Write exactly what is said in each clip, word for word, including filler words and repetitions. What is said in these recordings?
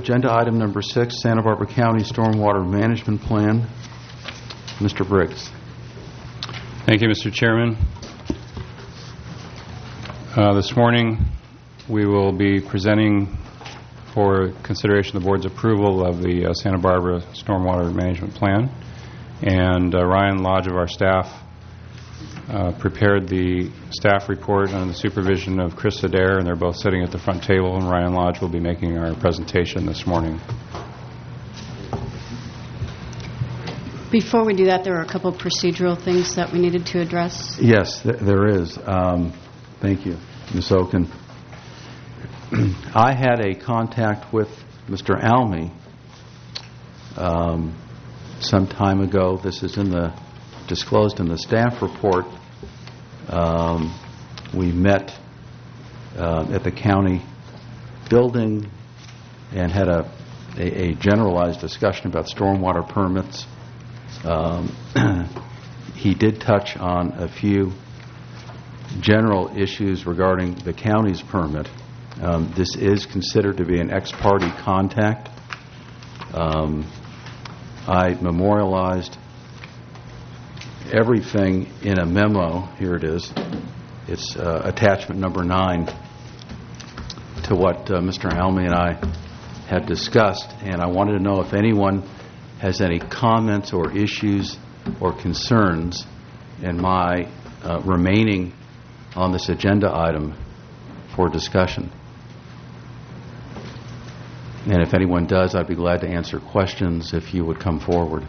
agenda item number six, Santa Barbara County Stormwater Management Plan. Mister Briggs. Thank you, Mister Chairman. Uh, this morning we will be presenting for consideration the board's approval of the uh, Santa Barbara Stormwater Management Plan. And uh, Ryan Lodge of our staff uh, prepared the staff report under the supervision of Chris Adair, and they're both sitting at the front table, and Ryan Lodge will be making our presentation this morning. Before we do that, there are a couple of procedural things that we needed to address. Yes, th- there is. Um, thank you, Miz Oken. I had a contact with Mister Almy um, some time ago. This is in the disclosed in the staff report. Um, we met uh, at the county building and had a, a, a generalized discussion about stormwater permits. Um, he did touch on a few general issues regarding the county's permit. Um, this is considered to be an ex parte contact. Um, I memorialized everything in a memo. Here it is. It's uh, attachment number nine to what uh, Mister Almy and I had discussed, and I wanted to know if anyone has any comments or issues or concerns in my uh, remaining on this agenda item for discussion. And if anyone does, I'd be glad to answer questions if you would come forward.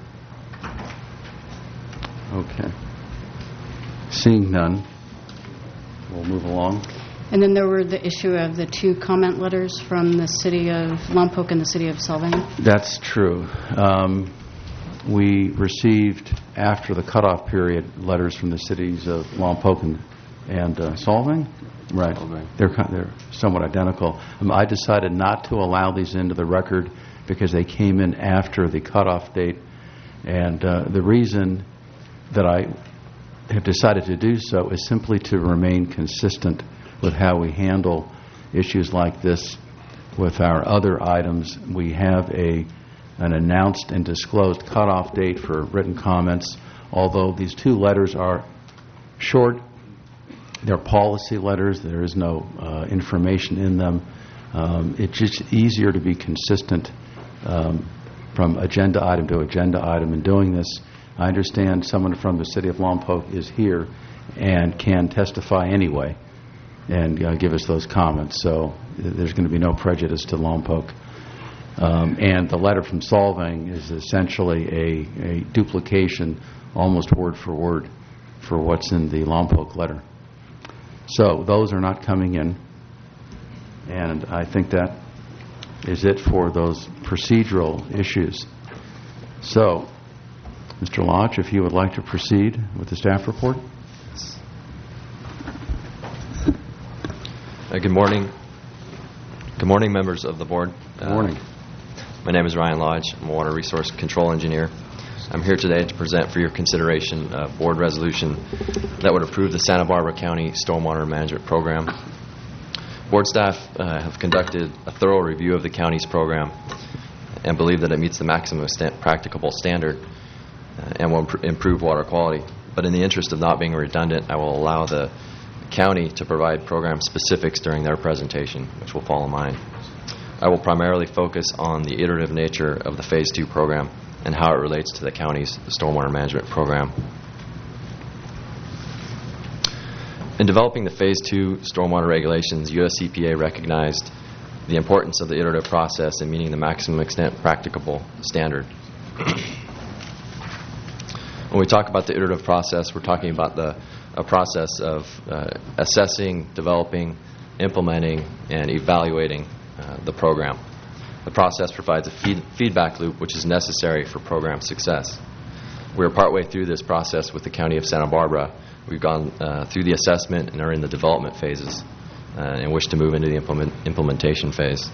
Okay. Seeing none, we'll move along. And then there were the issue of the two comment letters from the city of Lompoc and the city of Solvang. That's true. Um, we received, after the cutoff period, letters from the cities of Lompoc and, and uh, Solvang. Right. They're they're somewhat identical. Um, I decided not to allow these into the record because they came in after the cutoff date, and uh, the reason that I have decided to do so is simply to remain consistent with how we handle issues like this with our other items. We have a an announced and disclosed cutoff date for written comments. Although these two letters are short, they're policy letters. There is no uh, information in them. Um, it's just easier to be consistent um, from agenda item to agenda item in doing this. I understand someone from the city of Lompoc is here and can testify anyway and uh, give us those comments. So there's going to be no prejudice to Lompoc. Um, and the letter from Solvang is essentially a, a duplication, almost word for word, for what's in the Lompoc letter. So those are not coming in, and I think that is it for those procedural issues. So, Mister Lodge, if you would like to proceed with the staff report. Uh, good morning. Good morning, members of the board. Good morning. Uh, my name is Ryan Lodge. I'm a water resource control engineer. I'm here today to present for your consideration a board resolution that would approve the Santa Barbara County Stormwater Management Program. Board staff uh, have conducted a thorough review of the county's program and believe that it meets the maximum sta- practicable standard uh, and will imp- improve water quality. But in the interest of not being redundant, I will allow the county to provide program specifics during their presentation, which will follow mine. I will primarily focus on the iterative nature of the Phase two program and how it relates to the county's stormwater management program. In developing the Phase two stormwater regulations, U S E P A recognized the importance of the iterative process in meeting the maximum extent practicable standard. When we talk about the iterative process, we're talking about the a process of uh, assessing, developing, implementing, and evaluating uh, the program. The process provides a feed feedback loop which is necessary for program success. We are partway through this process with the County of Santa Barbara. We've gone uh, through the assessment and are in the development phases uh, and wish to move into the implement implementation phase.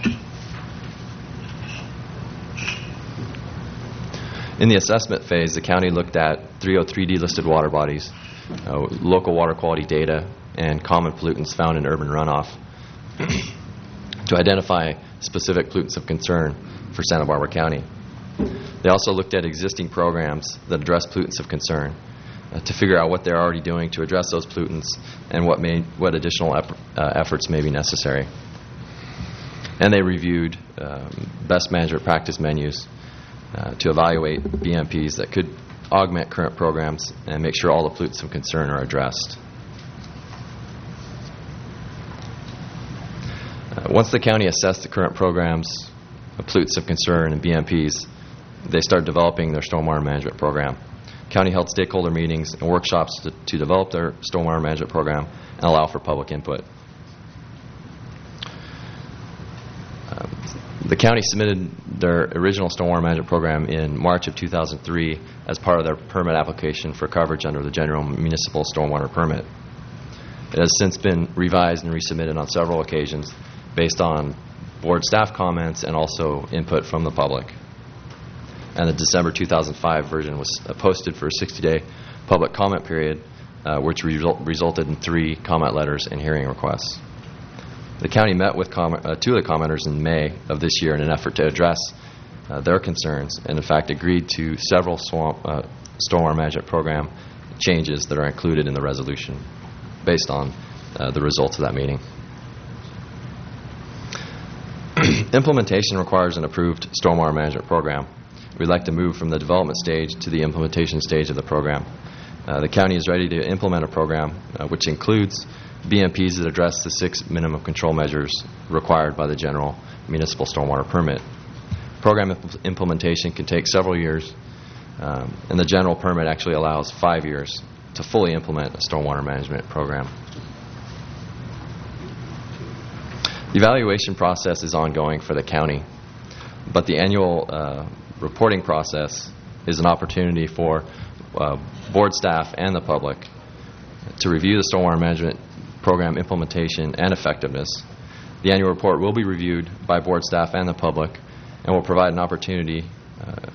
In the assessment phase, the county looked at three oh three D listed water bodies, uh, local water quality data, and common pollutants found in urban runoff to identify specific pollutants of concern for Santa Barbara County. They also looked at existing programs that address pollutants of concern uh, to figure out what they're already doing to address those pollutants and what may what additional ep- uh, efforts may be necessary. And they reviewed um, best management practice menus uh, to evaluate B M Ps that could augment current programs and make sure all the pollutants of concern are addressed. Uh, once the county assessed the current programs, uh, pollutants of concern, and B M Ps, they started developing their stormwater management program. County held stakeholder meetings and workshops to, to develop their stormwater management program and allow for public input. Um, the county submitted their original stormwater management program in March of two thousand three as part of their permit application for coverage under the general municipal stormwater permit. It has since been revised and resubmitted on several occasions based on board staff comments and also input from the public. And the December two thousand five version was uh, posted for a sixty-day public comment period, uh, which result, resulted in three comment letters and hearing requests. The county met with com- uh, two of the commenters in May of this year in an effort to address uh, their concerns, and in fact agreed to several swamp, uh, stormwater management program changes that are included in the resolution based on uh, the results of that meeting. Implementation requires an approved stormwater management program. We'd like to move from the development stage to the implementation stage of the program. Uh, the county is ready to implement a program uh, which includes B M Ps that address the six minimum control measures required by the general municipal stormwater permit. Program imp- implementation can take several years, um, and the general permit actually allows five years to fully implement a stormwater management program. The evaluation process is ongoing for the county, but the annual uh, reporting process is an opportunity for uh, board staff and the public to review the stormwater management program implementation and effectiveness. The annual report will be reviewed by board staff and the public and will provide an opportunity uh,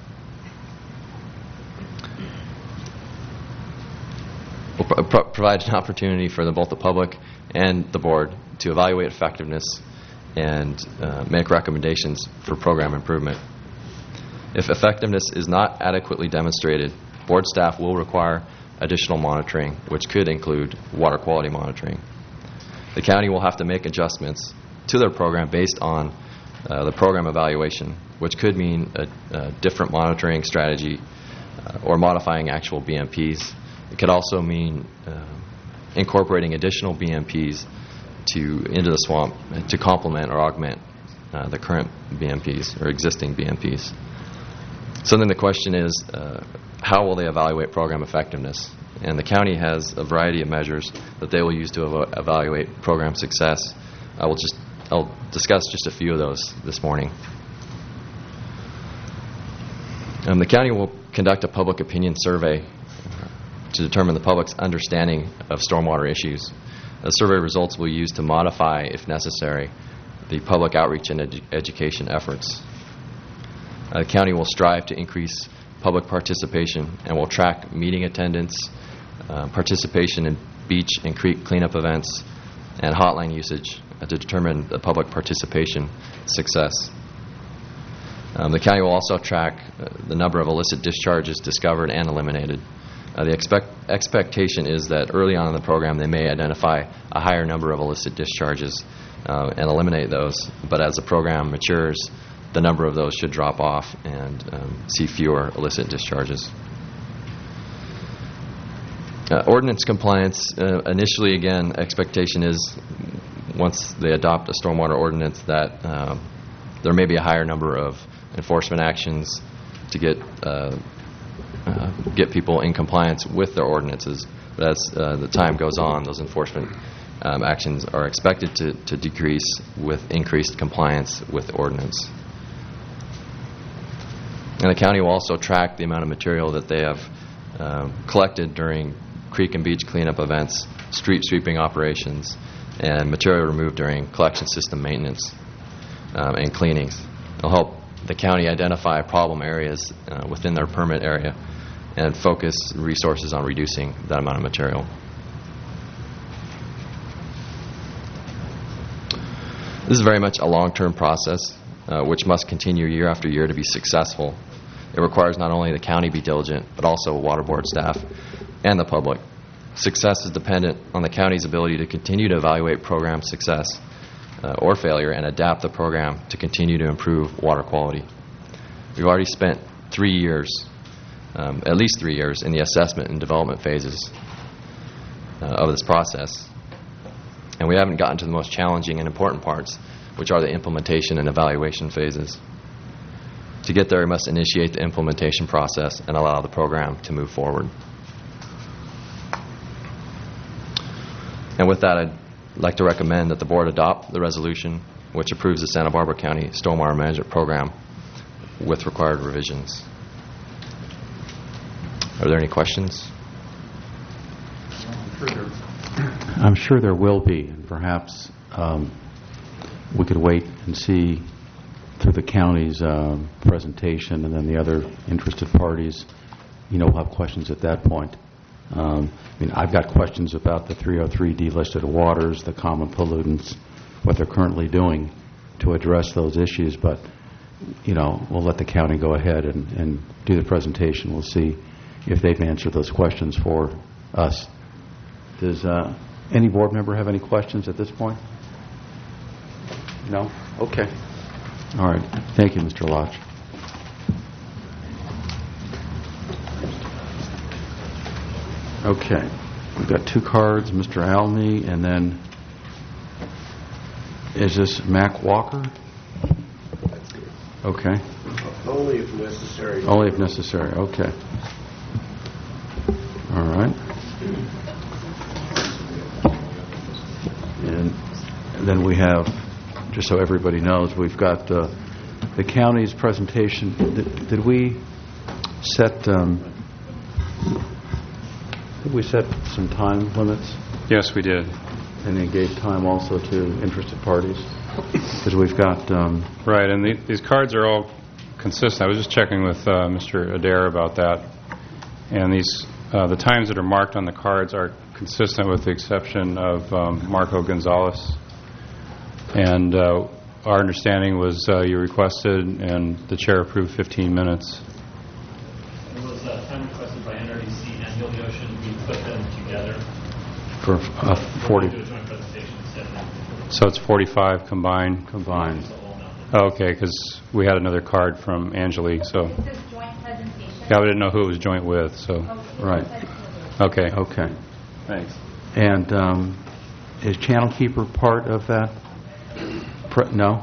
will pro- pro- provide an opportunity for the, both the public and the board to evaluate effectiveness and uh, make recommendations for program improvement. If effectiveness is not adequately demonstrated, board staff will require additional monitoring, which could include water quality monitoring. The county will have to make adjustments to their program based on uh, the program evaluation, which could mean a, a different monitoring strategy uh, or modifying actual B M Ps. It could also mean uh, incorporating additional B M Ps to into the swamp to complement or augment uh, the current B M Ps or existing B M Ps. So then the question is, uh, how will they evaluate program effectiveness? And the county has a variety of measures that they will use to ev- evaluate program success. I will just I'll discuss just a few of those this morning. Um, the county will conduct a public opinion survey to determine the public's understanding of stormwater issues. The survey results will use to modify, if necessary, the public outreach and edu- education efforts. Uh, the county will strive to increase public participation and will track meeting attendance, uh, participation in beach and creek cleanup events, and hotline usage uh, to determine the public participation success. Um, the county will also track uh, the number of illicit discharges discovered and eliminated. Uh, the expect expectation is that early on in the program they may identify a higher number of illicit discharges uh, and eliminate those, but as the program matures, the number of those should drop off and um, see fewer illicit discharges. Uh, ordinance compliance, uh, initially, again, expectation is once they adopt a stormwater ordinance that uh, there may be a higher number of enforcement actions to get uh, uh, get people in compliance with their ordinances. But as uh, the time goes on, those enforcement um, actions are expected to, to decrease with increased compliance with the ordinance. And the county will also track the amount of material that they have um, collected during creek and beach cleanup events, street sweeping operations, and material removed during collection system maintenance um, and cleanings. It'll help the county identify problem areas uh, within their permit area and focus resources on reducing that amount of material. This is very much a long-term process. uh, which must continue year after year to be successful. It requires not only the county be diligent, but also water board staff and the public. Success is dependent on the county's ability to continue to evaluate program success uh, or failure and adapt the program to continue to improve water quality. We've already spent three years, um, at least three years, in the assessment and development phases uh, of this process. And we haven't gotten to the most challenging and important parts, which are the implementation and evaluation phases. To get there, we must initiate the implementation process and allow the program to move forward. And with that, I'd like to recommend that the board adopt the resolution which approves the Santa Barbara County Stormwater Management Program with required revisions. Are there any questions? I'm sure there will be, and perhaps um, we could wait and see through the county's uh, presentation, and then the other interested parties, you know, will have questions at that point. Um, I mean, I've got questions about the three oh three delisted waters, the common pollutants, what they're currently doing to address those issues, but, you know, we'll let the county go ahead and, and do the presentation. We'll see if they've answered those questions for us. Does uh, any board member have any questions at this point? No? Okay. All right. Thank you, Mister Lodge. Okay. We've got two cards, Mister Almy, and then is this Mac Walker? Okay. Only if necessary. Only if necessary. Okay. All right. And then we have, just so everybody knows, we've got uh, the county's presentation. Did, did we set um, did we set some time limits? Yes, we did. And they gave time also to interested parties? Because we've got... Um, right, and the, these cards are all consistent. I was just checking with uh, Mister Adair about that. And these, uh, the times that are marked on the cards are consistent with the exception of um, Marco Gonzalez. And uh, our understanding was uh, you requested and the chair approved fifteen minutes. It was uh, time requested by N R D C and Heal the Ocean. We put them together. for uh, forty... Do a joint presentation instead. So it's forty-five combined? Combined. Oh, okay, because we had another card from Angelique, so... This is joint presentation. Yeah, we didn't know who it was joint with, so... Right. Okay. Okay. Thanks. And um, is Channel Keeper part of that? Pre- no?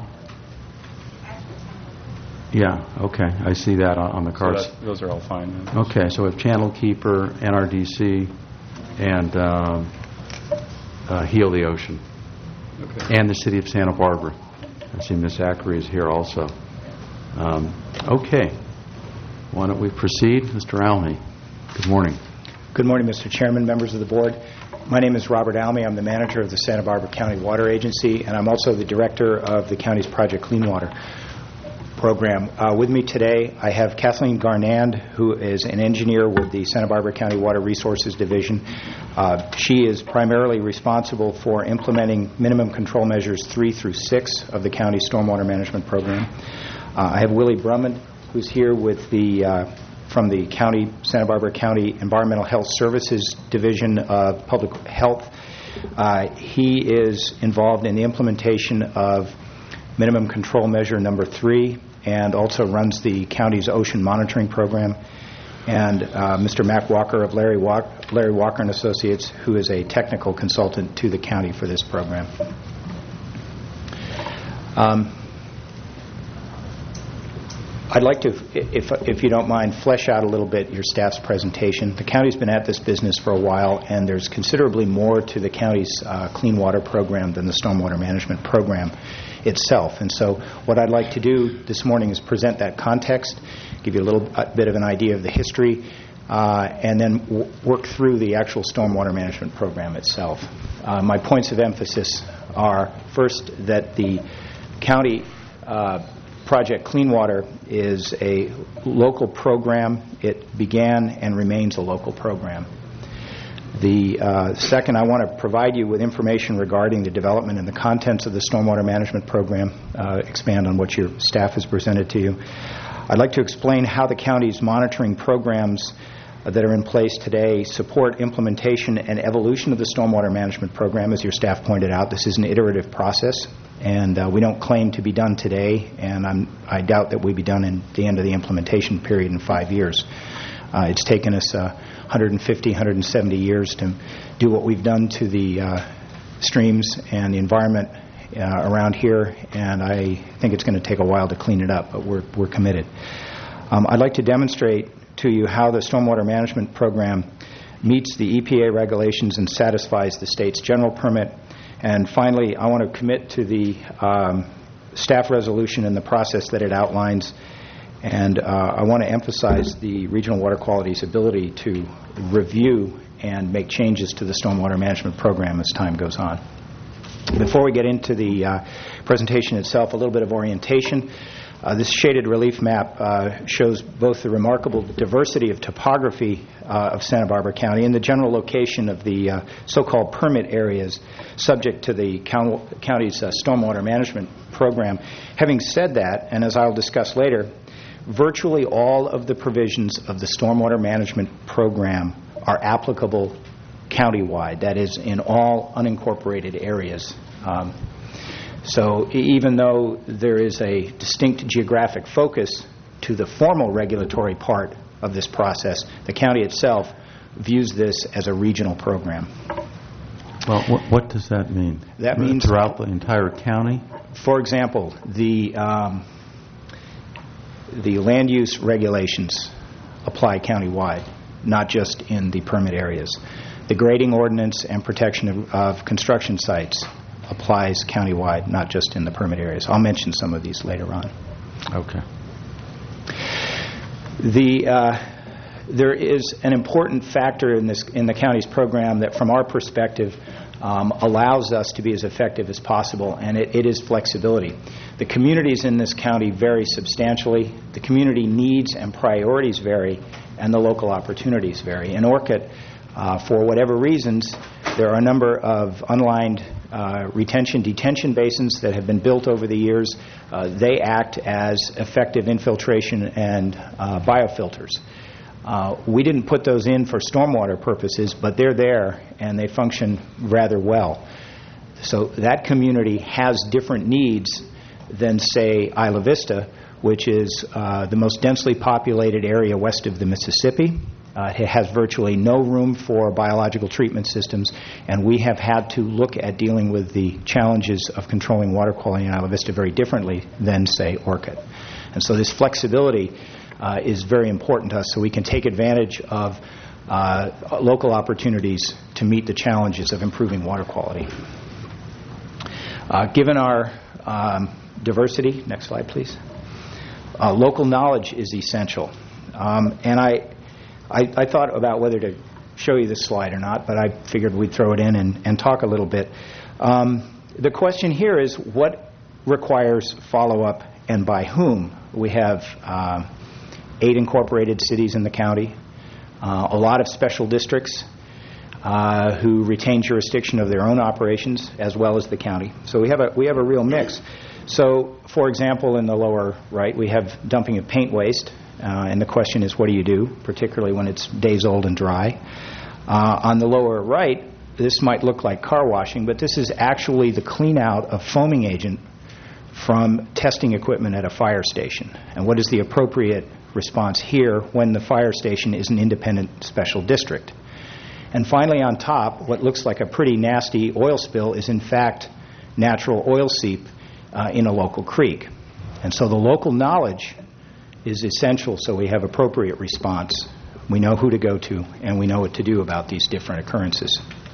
Yeah, okay. I see that on, on the So cards. that, those are all fine. Then. Okay, so we have Channel Keeper, N R D C, and um, uh, Heal the Ocean. Okay. And the City of Santa Barbara. I see Miss Ackery is here also. Um, okay. Why don't we proceed? Mister Almy, good morning. Good morning, Mister Chairman, members of the board. My name is Robert Almy. I'm the manager of the Santa Barbara County Water Agency, and I'm also the director of the county's Project Clean Water program. Uh, with me today, I have Kathleen Garnand, who is an engineer with the Santa Barbara County Water Resources Division. Uh, she is primarily responsible for implementing minimum control measures three through six of the county stormwater management program. Uh, I have Willie Brummond, who's here with the uh, from the county Santa Barbara County Environmental Health Services Division of Public Health. Uh, he is involved in the implementation of minimum control measure number three, and also runs the county's ocean monitoring program. And uh, Mister Mac Walker of Larry, Walk- Larry Walker and Associates, who is a technical consultant to the county for this program. Um, I'd like to, if, if you don't mind, flesh out a little bit your staff's presentation. The county's been at this business for a while, and there's considerably more to the county's uh, clean water program than the stormwater management program itself. And so what I'd like to do this morning is present that context, give you a little bit of an idea of the history, uh, and then w- work through the actual stormwater management program itself. Uh, my points of emphasis are, first, that the county uh, Project Clean Water is a local program. It began and remains a local program. The uh, second, I want to provide you with information regarding the development and the contents of the stormwater management program, uh, expand on what your staff has presented to you. I'd like to explain how the county's monitoring programs uh, that are in place today support implementation and evolution of the stormwater management program. As your staff pointed out, this is an iterative process, and uh, we don't claim to be done today, and I'm, I doubt that we'll be done in the end of the implementation period in five years. Uh, it's taken us uh, one hundred fifty, one hundred seventy years to do what we've done to the uh, streams and the environment uh, around here, and I think it's going to take a while to clean it up, but we're, we're committed. Um, I'd like to demonstrate to you how the stormwater management program meets the E P A regulations and satisfies the state's general permit. And finally, I want to commit to the um, staff resolution and the process that it outlines. And uh, I want to emphasize the Regional Water Quality's ability to review and make changes to the stormwater management program as time goes on. Before we get into the uh, presentation itself, a little bit of orientation. Uh, this shaded relief map uh, shows both the remarkable diversity of topography uh, of Santa Barbara County and the general location of the uh, so-called permit areas subject to the county's uh, stormwater management program. Having said that, and as I'll discuss later, virtually all of the provisions of the stormwater management program are applicable countywide, that is, in all unincorporated areas. Um, so even though there is a distinct geographic focus to the formal regulatory part of this process, the county itself views this as a regional program. Well, what, what does that mean? That means throughout the entire county? For example, the um, the land use regulations apply countywide, not just in the permit areas. The grading ordinance and protection of, of construction sites applies countywide, not just in the permit areas. I'll mention some of these later on. Okay. The uh, there is an important factor in this in the county's program that, from our perspective, um, allows us to be as effective as possible, and it, it is flexibility. The communities in this county vary substantially. The community needs and priorities vary, and the local opportunities vary. In Orcutt, uh, for whatever reasons, there are a number of unlined uh, retention detention basins that have been built over the years. Uh, they act as effective infiltration and uh, biofilters. Uh, we didn't put those in for stormwater purposes, but they're there, and they function rather well. So that community has different needs than, say, Isla Vista, which is uh, the most densely populated area west of the Mississippi. Uh, it has virtually no room for biological treatment systems, and we have had to look at dealing with the challenges of controlling water quality in Isla Vista very differently than, say, Orcutt. And so this flexibility uh, is very important to us, so we can take advantage of uh, local opportunities to meet the challenges of improving water quality. Uh, given our um, diversity, next slide, please. Uh, local knowledge is essential. Um, and I, I, I thought about whether to show you this slide or not, but I figured we'd throw it in and, and talk a little bit. Um, the question here is, what requires follow-up and by whom? We have uh, eight incorporated cities in the county, uh, a lot of special districts uh, who retain jurisdiction of their own operations as well as the county. So we have a, we have a real mix. So, for example, in the lower right, we have dumping of paint waste, uh, and the question is, what do you do, particularly when it's days old and dry? Uh, on the lower right, this might look like car washing, but this is actually the clean out of foaming agent from testing equipment at a fire station. And what is the appropriate response here when the fire station is an independent special district? And finally, on top, what looks like a pretty nasty oil spill is in fact natural oil seep Uh, in a local creek. And so the local knowledge is essential so we have appropriate response. We know who to go to, and we know what to do about these different occurrences.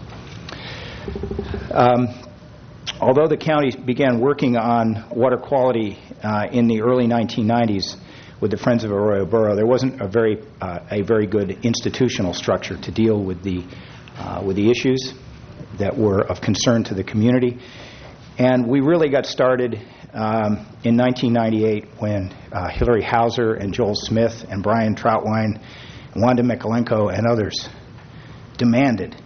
Um, although the county began working on water quality uh, in the early nineteen nineties with the Friends of Arroyo Burro, there wasn't a very, uh, a very good institutional structure to deal with the, uh, with the issues that were of concern to the community. And we really got started um, in nineteen ninety-eight when uh, Hillary Hauser and Joel Smith and Brian Troutwine, and Wanda Mikulenko and others demanded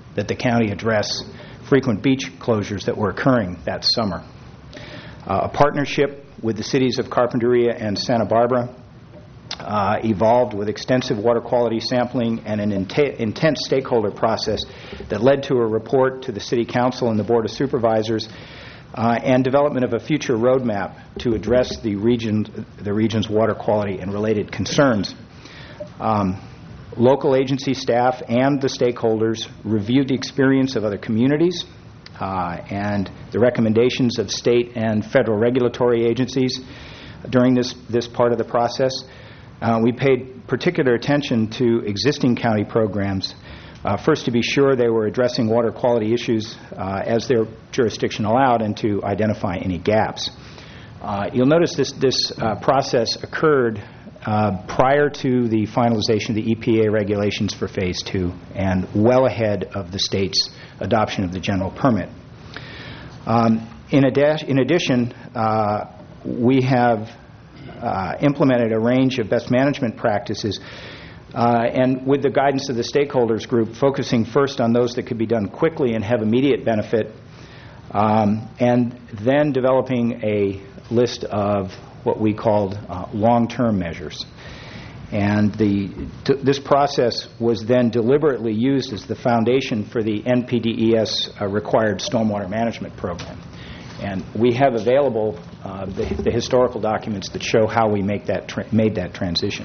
that the county address frequent beach closures that were occurring that summer. Uh, a partnership with the cities of Carpinteria and Santa Barbara uh, evolved with extensive water quality sampling and an int- intense stakeholder process that led to a report to the City Council and the Board of Supervisors uh, and development of a future roadmap to address the region, the region's water quality and related concerns. Um, local agency staff and the stakeholders reviewed the experience of other communities uh, and the recommendations of state and federal regulatory agencies during this, this part of the process. Uh, we paid particular attention to existing county programs, uh, first to be sure they were addressing water quality issues uh, as their jurisdiction allowed and to identify any gaps. Uh, you'll notice this, this uh, process occurred Uh, prior to the finalization of the E P A regulations for Phase two and well ahead of the state's adoption of the general permit. Um, in, adi- in addition, uh, we have uh, implemented a range of best management practices uh, and with the guidance of the stakeholders group, focusing first on those that could be done quickly and have immediate benefit, um, and then developing a list of what we called uh, long-term measures. And the, t- this process was then deliberately used as the foundation for the N P D E S uh, required stormwater management program. And we have available uh, the, the historical documents that show how we make that tra- made that transition.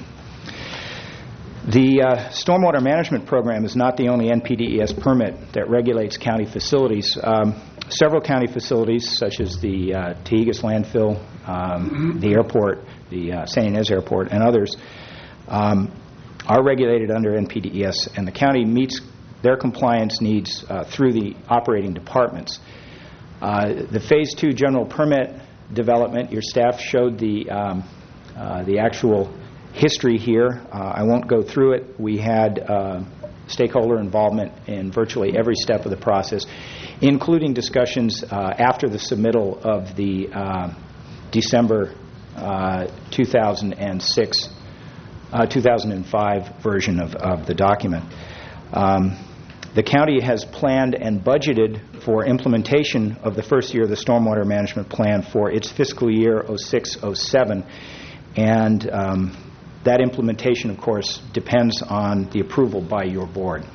The uh, stormwater management program is not the only N P D E S permit that regulates county facilities. Um, several county facilities, such as the uh, Tahigas landfill, um, the airport, the uh, San Ynez Airport, and others, um, are regulated under N P D E S, and the county meets their compliance needs uh, through the operating departments. Uh, the Phase two general permit development, your staff showed the, um, uh, the actual history here. Uh, I won't go through it. We had uh, stakeholder involvement in virtually every step of the process, including discussions uh, after the submittal of the uh, December uh, two thousand six, uh, two thousand five version of, of the document. Um, the county has planned and budgeted for implementation of the first year of the stormwater management plan for its fiscal year oh six oh seven, and um, that implementation, of course, depends on the approval by your board.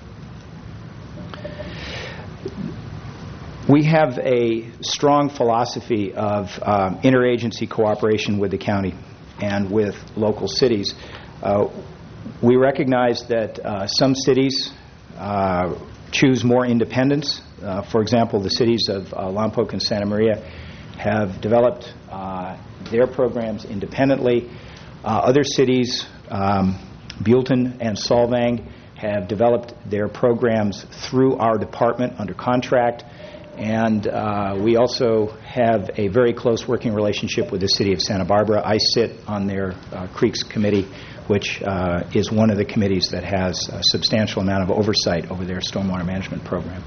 We have a strong philosophy of um, interagency cooperation with the county and with local cities. Uh, we recognize that uh, some cities uh, choose more independence. Uh, for example, the cities of uh, Lompoc and Santa Maria have developed uh, their programs independently. Uh, other cities, um, Buellton and Solvang, have developed their programs through our department under contract, and uh, we also have a very close working relationship with the city of Santa Barbara. I sit on their uh, Creeks Committee, which uh, is one of the committees that has a substantial amount of oversight over their stormwater management program.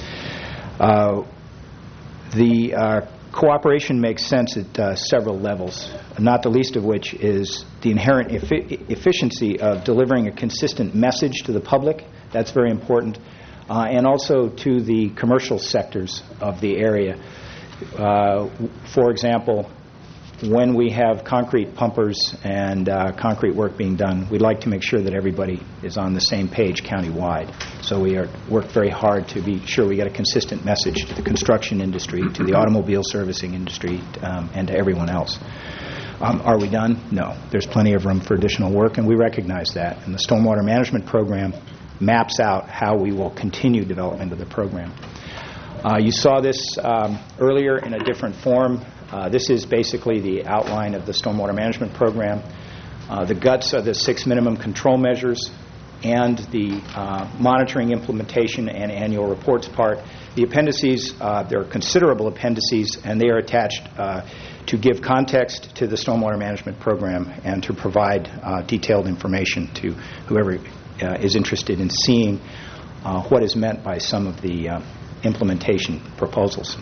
Uh, the uh, Cooperation makes sense at uh, several levels, not the least of which is the inherent efi- efficiency of delivering a consistent message to the public. That's very important. Uh, and also to the commercial sectors of the area. Uh, for example, when we have concrete pumpers and uh, concrete work being done, we'd like to make sure that everybody is on the same page countywide. So we are work very hard to be sure we get a consistent message to the construction industry, to the automobile servicing industry, um, and to everyone else. Um, are we done? No. There's plenty of room for additional work, and we recognize that. And the stormwater management program maps out how we will continue development of the program. Uh, you saw this um, earlier in a different form. Uh, this is basically the outline of the stormwater management program. Uh, the guts are the six minimum control measures and the uh, monitoring, implementation, and annual reports part. The appendices, uh, there are considerable appendices, and they are attached uh, to give context to the stormwater management program and to provide uh, detailed information to whoever uh, is interested in seeing uh, what is meant by some of the uh, implementation proposals.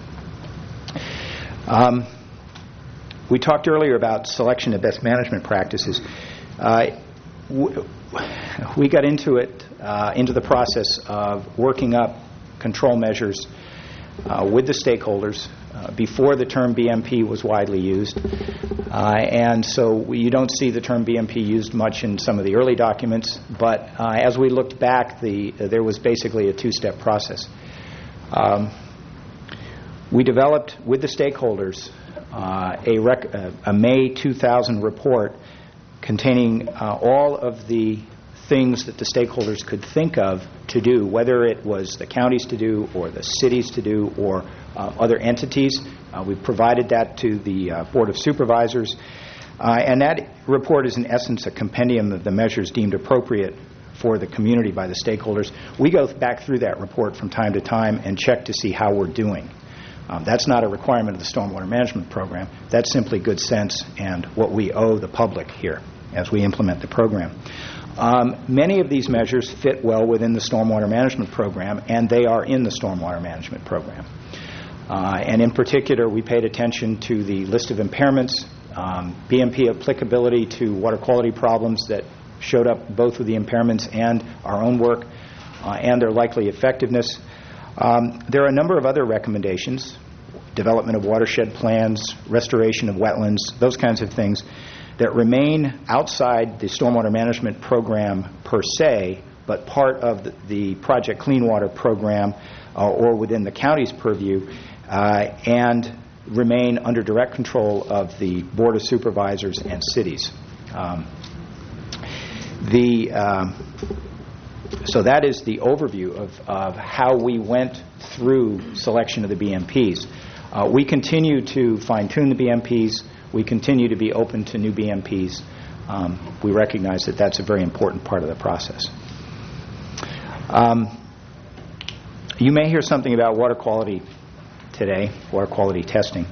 Um, we talked earlier about selection of best management practices. Uh, w- we got into it, uh, into the process of working up control measures uh, with the stakeholders uh, before the term B M P was widely used. Uh, and so you don't see the term B M P used much in some of the early documents, but uh, as we looked back, the, uh, there was basically a two-step process. Um, we developed with the stakeholders uh, a, rec- uh, a May two thousand report containing uh, all of the things that the stakeholders could think of to do, whether it was the counties to do or the cities to do or uh, other entities. Uh, we provided that to the uh, Board of Supervisors. Uh, and that report is in essence a compendium of the measures deemed appropriate for the community by the stakeholders. We go back through that report from time to time and check to see how we're doing. Um, that's not a requirement of the Stormwater Management Program. That's simply good sense and what we owe the public here as we implement the program. Um, many of these measures fit well within the Stormwater Management Program, and they are in the Stormwater Management Program. Uh, and in particular, we paid attention to the list of impairments, um, B M P applicability to water quality problems that showed up both with the impairments and our own work, uh, and their likely effectiveness. Um, there are a number of other recommendations, development of watershed plans, restoration of wetlands, those kinds of things, that remain outside the Stormwater Management Program per se, but part of the, the Project Clean Water Program uh, or within the county's purview, uh, and remain under direct control of the Board of Supervisors and cities. Um, the um, so that is the overview of, of how we went through selection of the B M Ps. Uh, we continue to fine-tune the B M Ps. We continue to be open to new B M Ps. Um, we recognize that that's a very important part of the process. Um, you may hear something about water quality today, water quality testing.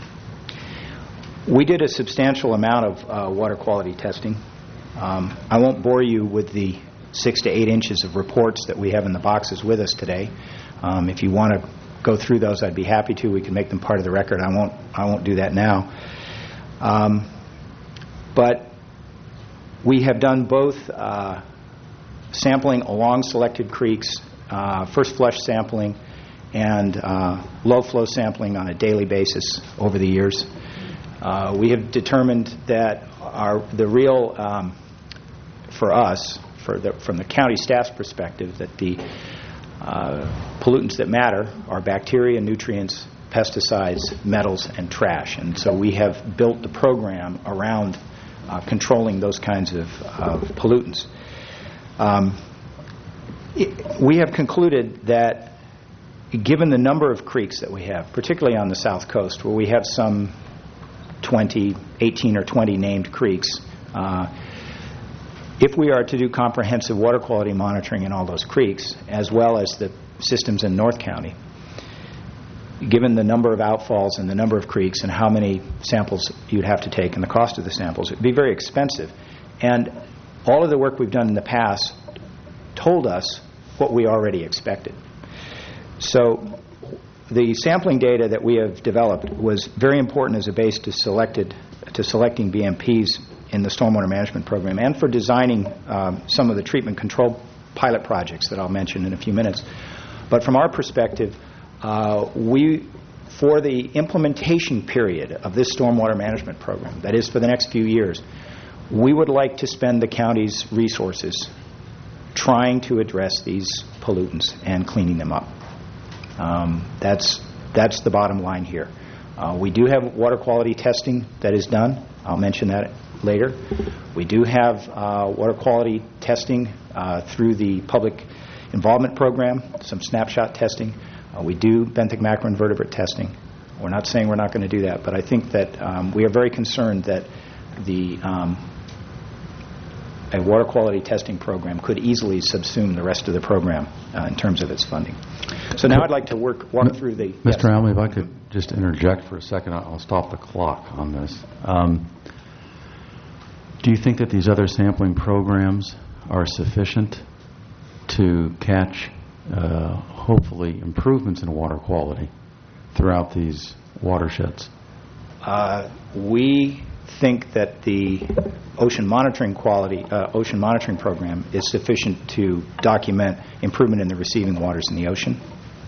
We did a substantial amount of uh, water quality testing. Um, I won't bore you with the six to eight inches of reports that we have in the boxes with us today. Um, if you want to go through those, I'd be happy to. We can make them part of the record. I won't. I won't do that now. Um, but we have done both uh, sampling along selected creeks, uh, first flush sampling, and uh, low flow sampling on a daily basis over the years. Uh, we have determined that our the real um, for us, for the, from the county staff's perspective, that the uh, pollutants that matter are bacteria, nutrients, pesticides, metals, and trash. And so we have built the program around uh, controlling those kinds of, of pollutants. Um, it, we have concluded that given the number of creeks that we have, particularly on the south coast, where we have some twenty, eighteen or twenty named creeks, uh, if we are to do comprehensive water quality monitoring in all those creeks, as well as the systems in North County, given the number of outfalls and the number of creeks and how many samples you'd have to take and the cost of the samples, it would be very expensive. And all of the work we've done in the past told us what we already expected. So the sampling data that we have developed was very important as a base to selected to selecting B M Ps in the Stormwater Management Program and for designing um, some of the treatment control pilot projects that I'll mention in a few minutes. But from our perspective, uh, we, for the implementation period of this Stormwater Management Program, that is for the next few years, we would like to spend the county's resources trying to address these pollutants and cleaning them up. Um, that's, that's the bottom line here. Uh, we do have water quality testing that is done. I'll mention that later. We do have uh, water quality testing uh, through the Public Involvement Program, some snapshot testing. Uh, we do benthic macroinvertebrate testing. We're not saying we're not going to do that, but I think that um, we are very concerned that the um, a water quality testing program could easily subsume the rest of the program uh, in terms of its funding. So now I'd like to work walk through the... Mister Yes. Almy, if I could just interject for a second, I'll stop the clock on this. Um, do you think that these other sampling programs are sufficient to catch, uh, hopefully, improvements in water quality throughout these watersheds? Uh, we think that the ocean monitoring quality, uh, ocean monitoring program is sufficient to document improvement in the receiving waters in the ocean.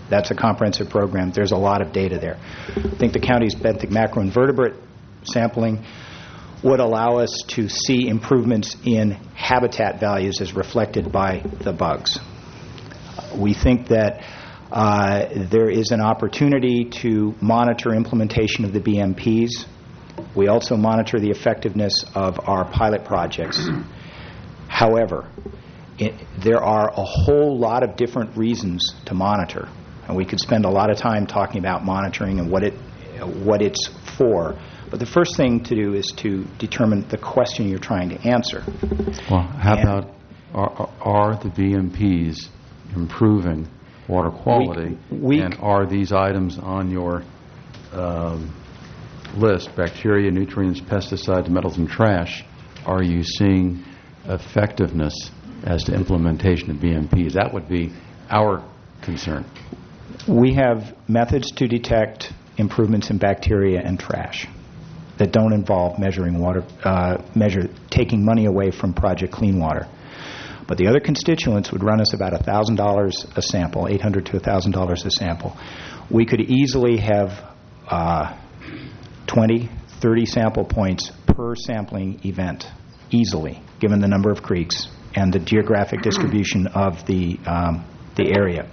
That's a comprehensive program. There's a lot of data there. I think the county's benthic macroinvertebrate sampling would allow us to see improvements in habitat values as reflected by the bugs. We think that uh, there is an opportunity to monitor implementation of the B M Ps. We also monitor the effectiveness of our pilot projects. However, it, there are a whole lot of different reasons to monitor, and we could spend a lot of time talking about monitoring and what it what it's for. But the first thing to do is to determine the question you're trying to answer. Well, how And about, are, are the B M Ps improving water quality? We- we- and are these items on your um, list, bacteria, nutrients, pesticides, metals, and trash, are you seeing effectiveness as to implementation of B M Ps? That would be our concern. We have methods to detect improvements in bacteria and trash that don't involve measuring water, uh, measure taking money away from Project Clean Water. But the other constituents would run us about one thousand dollars a sample, eight hundred dollars to one thousand dollars a sample. We could easily have uh, twenty, thirty sample points per sampling event, easily, given the number of creeks and the geographic distribution of the, um, the area.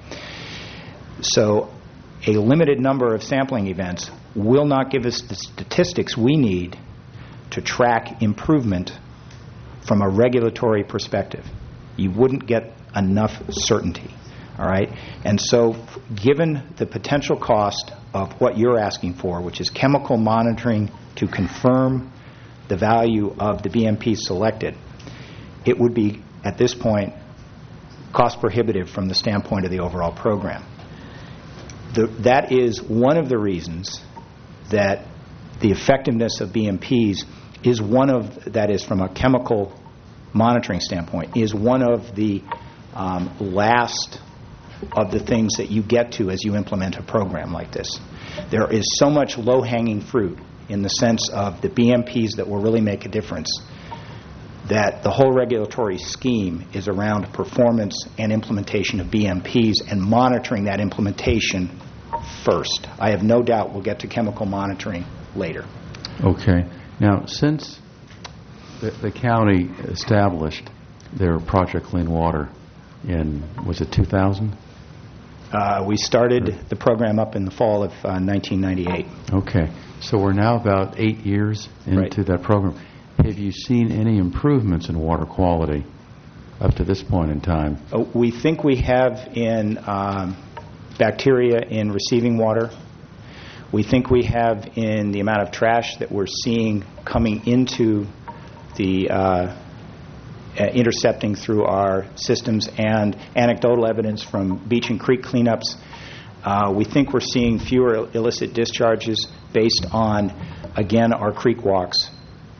So a limited number of sampling events will not give us the statistics we need to track improvement from a regulatory perspective. You wouldn't get enough certainty, all right? And so given the potential cost of what you're asking for, which is chemical monitoring to confirm the value of the B M P selected, it would be, at this point, cost prohibitive from the standpoint of the overall program. The, that is one of the reasons that the effectiveness of B M Ps is one of, that is from a chemical monitoring standpoint, is one of the um, last of the things that you get to as you implement a program like this. There is so much low-hanging fruit in the sense of the B M Ps that will really make a difference, that the whole regulatory scheme is around performance and implementation of B M Ps and monitoring that implementation first. I have no doubt we'll get to chemical monitoring later. Okay. Now, since the, the county established their Project Clean Water in, was it two thousand? Uh, we started the program up in the fall of uh, nineteen ninety-eight. Okay. So we're now about eight years into Right. that program. Have you seen any improvements in water quality up to this point in time? Uh, we think we have in um, bacteria in receiving water. We think we have in the amount of trash that we're seeing coming into the uh, uh, intercepting through our systems, and anecdotal evidence from beach and creek cleanups. Uh, we think we're seeing fewer illicit discharges based on, again, our creek walks.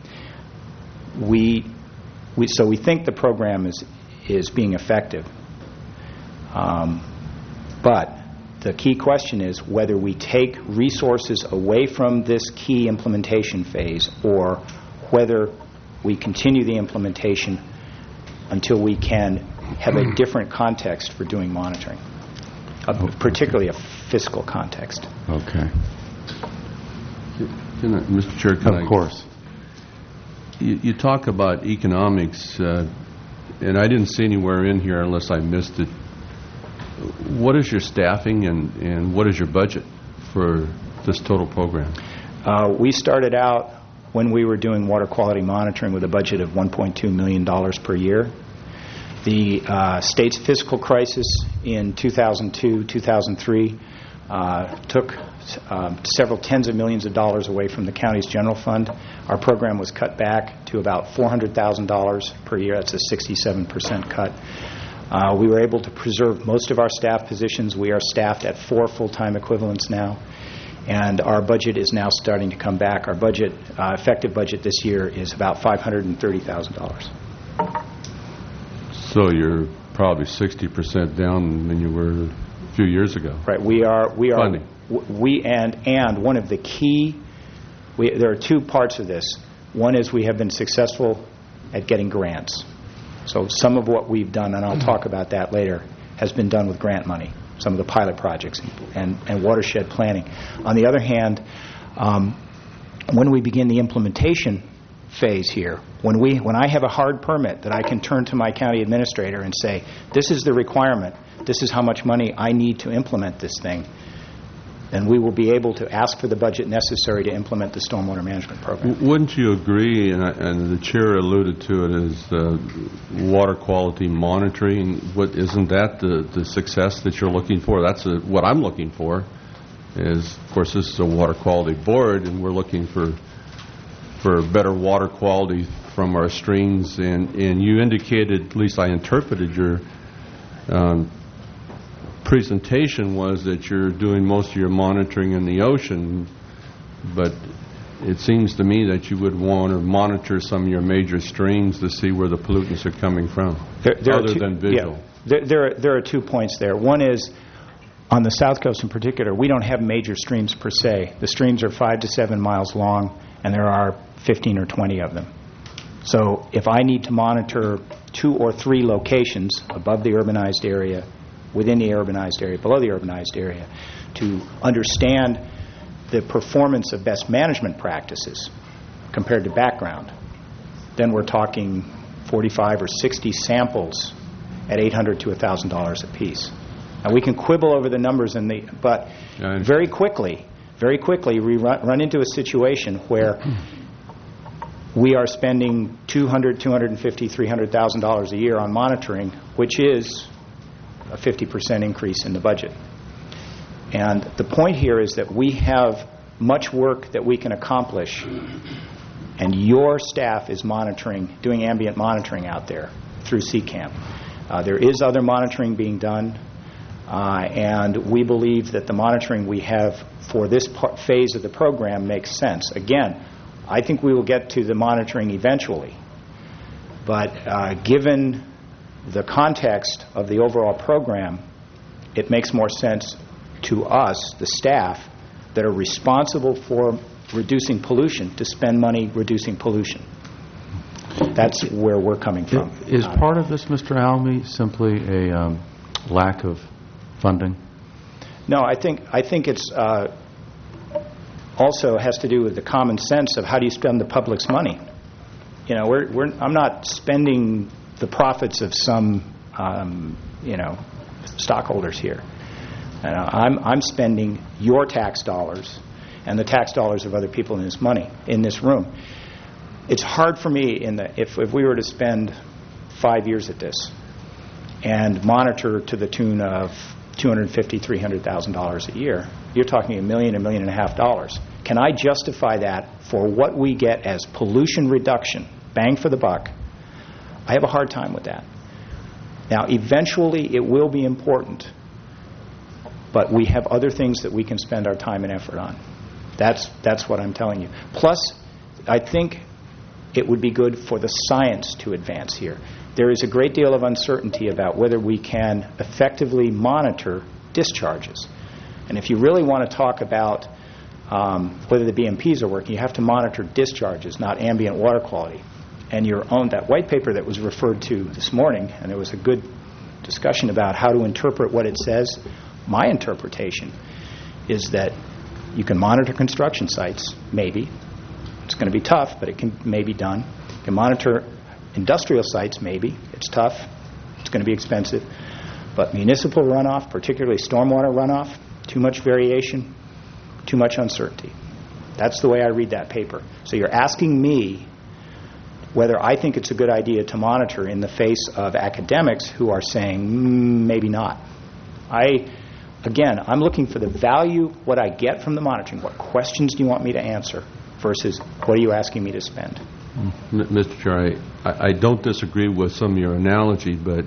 We, we so we think the program is is being effective. Um, but the key question is whether we take resources away from this key implementation phase or whether we continue the implementation until we can have a different context for doing monitoring, a, particularly a fiscal context. Okay. Can I, Mister Chair, can I? Of course. You, you talk about economics, uh, and I didn't see anywhere in here unless I missed it. What is your staffing and, and what is your budget for this total program? Uh, we started out when we were doing water quality monitoring with a budget of one point two million dollars per year. The uh, state's fiscal crisis in two thousand two, two thousand three uh, took um, several tens of millions of dollars away from the county's general fund. Our program was cut back to about four hundred thousand dollars per year. That's a sixty-seven percent cut. Uh, we were able to preserve most of our staff positions. We are staffed at four full-time equivalents now, and our budget is now starting to come back. Our budget, uh, effective budget this year, is about five hundred thirty thousand dollars. So you're probably sixty percent down than you were a few years ago. Right. We are. We are. Funding. w- We and and one of the key. We, there are two parts of this. One is we have been successful at getting grants. So some of what we've done, and I'll talk about that later, has been done with grant money. some of the pilot projects and, and watershed planning. On the other hand, um, when we begin the implementation phase here, when we when I have a hard permit that I can turn to my county administrator and say, this is the requirement, this is how much money I need to implement this thing, then we will be able to ask for the budget necessary to implement the stormwater management program. W- Wouldn't you agree, and, I- and the chair alluded to it, is uh, water quality monitoring? What, isn't that the, the success that you're looking for? That's a, what I'm looking for. Is, of course, this is a water quality board, and we're looking for for better water quality from our streams. And, and you indicated, at least I interpreted your um, presentation was that you're doing most of your monitoring in the ocean, but it seems to me that you would want to monitor some of your major streams to see where the pollutants are coming from, There, there are other two- than visual. Yeah. There, there, are, there are two points there. One is, on the South Coast in particular, we don't have major streams per se. The streams are five to seven miles long, and there are fifteen or twenty of them. So if I need to monitor two or three locations above the urbanized area, within the urbanized area, below the urbanized area, to understand the performance of best management practices compared to background, then we're talking forty-five or sixty samples at eight hundred to one thousand dollars a piece. Now, we can quibble over the numbers, in the, but Yeah, very quickly, very quickly, we run, run into a situation where we are spending two hundred, two hundred fifty, three hundred thousand dollars a year on monitoring, which is a fifty percent increase in the budget. And the point here is that we have much work that we can accomplish, and your staff is monitoring, doing ambient monitoring out there through C CAMP. Uh, there is other monitoring being done, uh, and we believe that the monitoring we have for this part, phase of the program makes sense. Again, I think we will get to the monitoring eventually, but uh, given the context of the overall program, it makes more sense to us, the staff, that are responsible for reducing pollution, to spend money reducing pollution. That's where we're coming from. Is Uh, part of this, Mister Almy, simply a um, lack of funding? No, I think I think it's uh, also has to do with the common sense of how do you spend the public's money. You know, we're we're I'm not spending the profits of some um, you know stockholders here. Uh, I'm I'm spending your tax dollars and the tax dollars of other people in this money in this room. It's hard for me in the if if we were to spend five years at this and monitor to the tune of two hundred fifty, three hundred thousand dollars a year, you're talking a million, a million and a half dollars. Can I justify that for what we get as pollution reduction, bang for the buck? I have a hard time with that. Now, eventually, it will be important, but we have other things that we can spend our time and effort on. That's that's what I'm telling you. Plus, I think it would be good for the science to advance here. There is a great deal of uncertainty about whether we can effectively monitor discharges. And if you really want to talk about um, whether the B M Ps are working, you have to monitor discharges, not ambient water quality. And your own, that white paper that was referred to this morning, and there was a good discussion about how to interpret what it says, my interpretation is that you can monitor construction sites, maybe. It's going to be tough, but it can may be done. You can monitor industrial sites, maybe. It's tough. It's going to be expensive. But municipal runoff, particularly stormwater runoff, too much variation, too much uncertainty. That's the way I read that paper. So you're asking me whether I think it's a good idea to monitor in the face of academics who are saying, mm, maybe not. I, again, I'm looking for the value, what I get from the monitoring. What questions do you want me to answer versus what are you asking me to spend? M- Mister Chair, I, I don't disagree with some of your analogy, but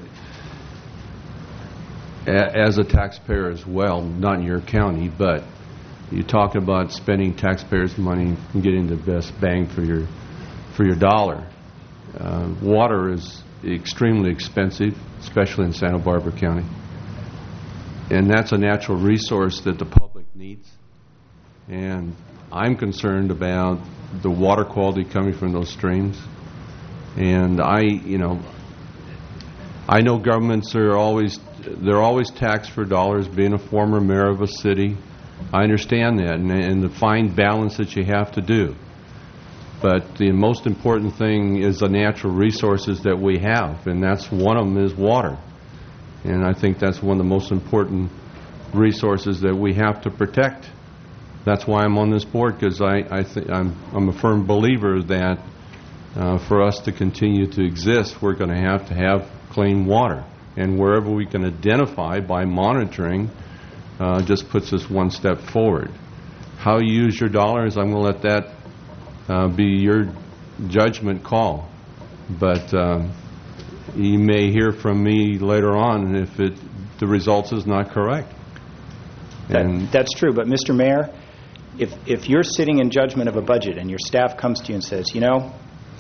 a, as a taxpayer as well, not in your county, but you talk about spending taxpayers' money and getting the best bang for your for your dollar. Uh, water is extremely expensive, especially in Santa Barbara County, and that's a natural resource that the public needs. And I'm concerned about the water quality coming from those streams. And I, you know, I know governments are always, they're always taxed for dollars, being a former mayor of a city. I understand that, and, and the fine balance that you have to do. But the most important thing is the natural resources that we have, and that's one of them is water. And I think that's one of the most important resources that we have to protect. That's why I'm on this board, because I, I th- I'm, I'm a firm believer that uh, for us to continue to exist, we're going to have to have clean water. And wherever we can identify by monitoring, uh, just puts us one step forward. How you use your dollars, I'm going to let that uh, be your judgment call. But um, you may hear from me later on if it, the results is not correct. That, that's true, but Mister Mayor, if if you're sitting in judgment of a budget and your staff comes to you and says, you know,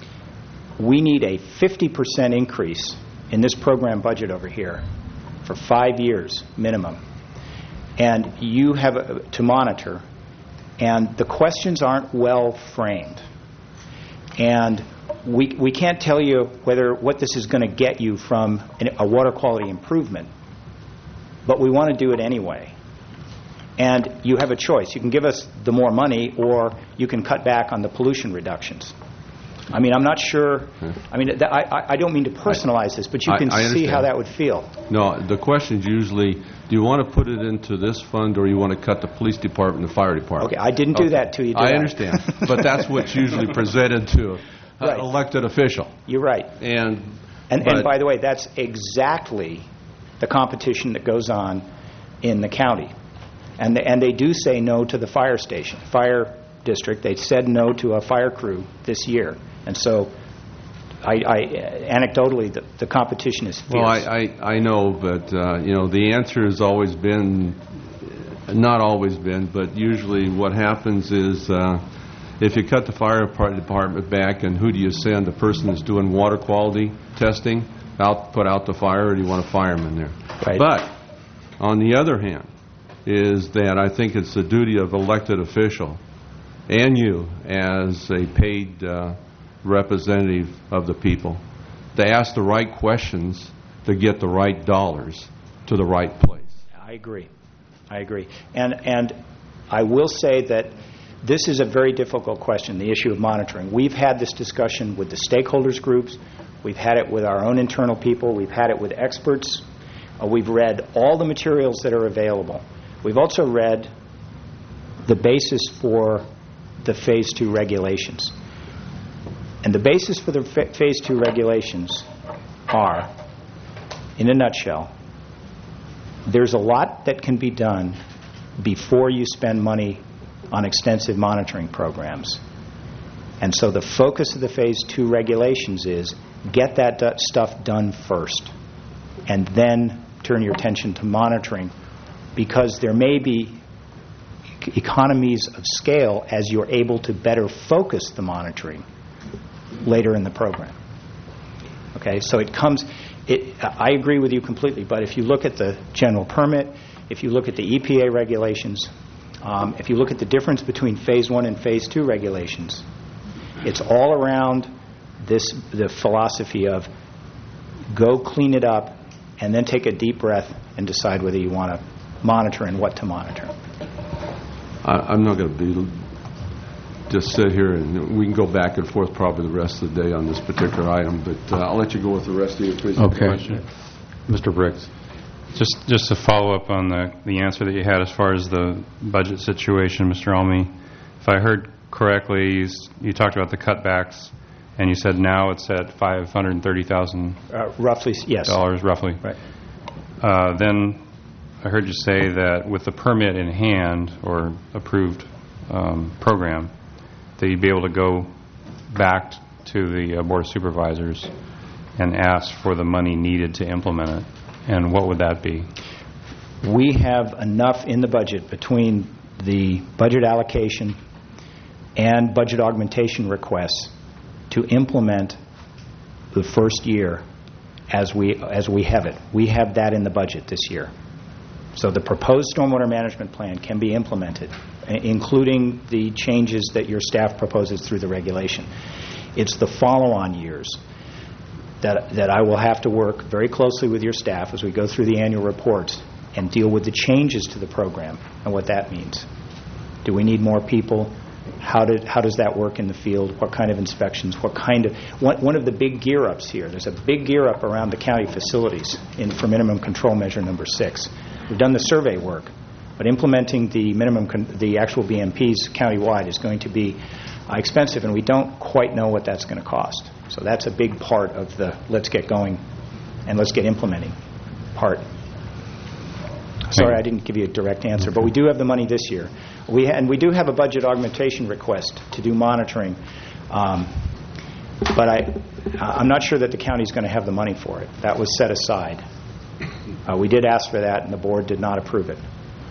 we need a fifty percent increase in this program budget over here for five years minimum, and you have a, to monitor, and the questions aren't well framed, and we we can't tell you whether what this is going to get you from an, a water quality improvement, but we want to do it anyway. And you have a choice. You can give us the more money, or you can cut back on the pollution reductions. I mean, I'm not sure. I mean, th- I, I don't mean to personalize this, but you can I, I see how that would feel. No, the question is usually, do you want to put it into this fund, or you want to cut the police department and the fire department? Okay, I didn't do okay. that to you. Did I I understand, but that's what's usually presented to an Right. elected official. You're right. And And, but, and by the way, that's exactly the competition that goes on in the county. And they, and they do say no to the fire station, fire district. They said no to a fire crew this year. And so, I, I anecdotally, the, the competition is fierce. Well, I, I, I know, but, uh, you know, the answer has always been, not always been, but usually what happens is uh, if you cut the fire department back, and who do you send? The person that's doing water quality testing out, put out the fire, or do you want a fireman there? Right. But, on the other hand, is that I think it's the duty of elected official and you as a paid uh, representative of the people to ask the right questions to get the right dollars to the right place. I agree. I agree. And and I will say that this is a very difficult question, the issue of monitoring. We've had this discussion with the stakeholders groups. We've had it with our own internal people. We've had it with experts. Uh, we've read all the materials that are available. We've also read the basis for the Phase two regulations. And the basis for the fa- Phase two regulations are, in a nutshell, there's a lot that can be done before you spend money on extensive monitoring programs. And so the focus of the Phase two regulations is get that d- stuff done first, and then turn your attention to monitoring, because there may be e- economies of scale as you're able to better focus the monitoring later in the program. Okay, so it comes, it, I agree with you completely, but if you look at the general permit, if you look at the E P A regulations, um, if you look at the difference between Phase one and Phase two regulations, it's all around this, the philosophy of go clean it up and then take a deep breath and decide whether you want to monitor and what to monitor. I, I'm not going to be just sit here and we can go back and forth probably the rest of the day on this particular item, but uh, I'll let you go with the rest of your presentation. Okay. Mister Briggs. Just just to follow up on the, the answer that you had as far as the budget situation, Mister Almy, if I heard correctly, you, you talked about the cutbacks, and you said now it's at five hundred thirty thousand dollars. Uh, roughly, yes. Dollars, roughly. Right. Uh, then I heard you say that with the permit in hand, or approved um, program, that you'd be able to go back to the uh, Board of Supervisors and ask for the money needed to implement it. And what would that be? We have enough in the budget between the budget allocation and budget augmentation requests to implement the first year as we as we have it. We have that in the budget this year. So the proposed stormwater management plan can be implemented, including the changes that your staff proposes through the regulation. It's the follow-on years. that that I will have to work very closely with your staff as we go through the annual reports and deal with the changes to the program and what that means. Do we need more people? How did how does that work in the field? What kind of inspections? What kind of one, one of the big gear ups here? There's a big gear up around the county facilities in for minimum control measure number six. We've done the survey work, but implementing the minimum con, the actual B M Ps countywide is going to be uh, expensive, and we don't quite know what that's going to cost. So that's a big part of the let's get going and let's get implementing part. Sorry, I didn't give you a direct answer, but we do have the money this year. We ha- and we do have a budget augmentation request to do monitoring, um, but I, I'm not sure that the county is going to have the money for it. That was set aside. Uh, we did ask for that, and the board did not approve it.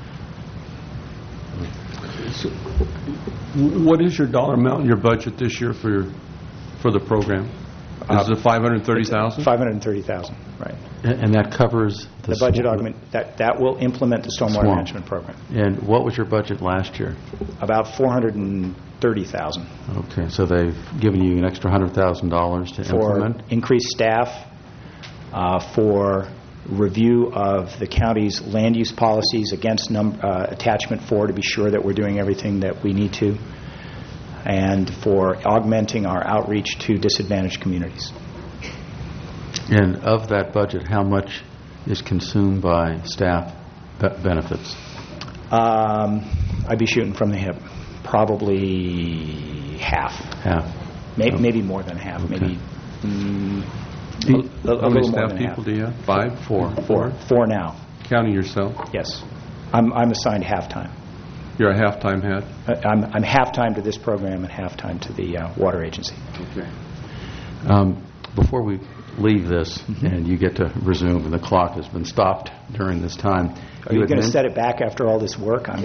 So, what is your dollar amount in your budget this year for your, for the program? Is Uh, it five hundred thirty thousand five hundred thirty thousand dollars, right. And and that covers the... The budget sw- augment, that, that will implement the stormwater Swamp. management program. And what was your budget last year? About four hundred thirty thousand dollars Okay, so they've given you an extra one hundred thousand dollars to for implement? increased staff, uh, for review of the county's land use policies against num- uh, attachment four to be sure that we're doing everything that we need to, and for augmenting our outreach to disadvantaged communities. And of that budget, how much is consumed by staff be- benefits? Um, I'd be shooting from the hip. Probably half. Half. Maybe, Oh. maybe more than half. Okay. Maybe mm, Do you- a, a How many little more staff than people half. do you have? Five? Four. Four. Four now. Counting yourself? Yes. I'm, I'm assigned half-time. You're a half-time head? Uh, I'm, I'm half-time to this program and half-time to the uh, water agency. Okay. Um, Before we leave this, and you get to resume, and the clock has been stopped during this time. Are you had going to men- set it back after all this work? I'm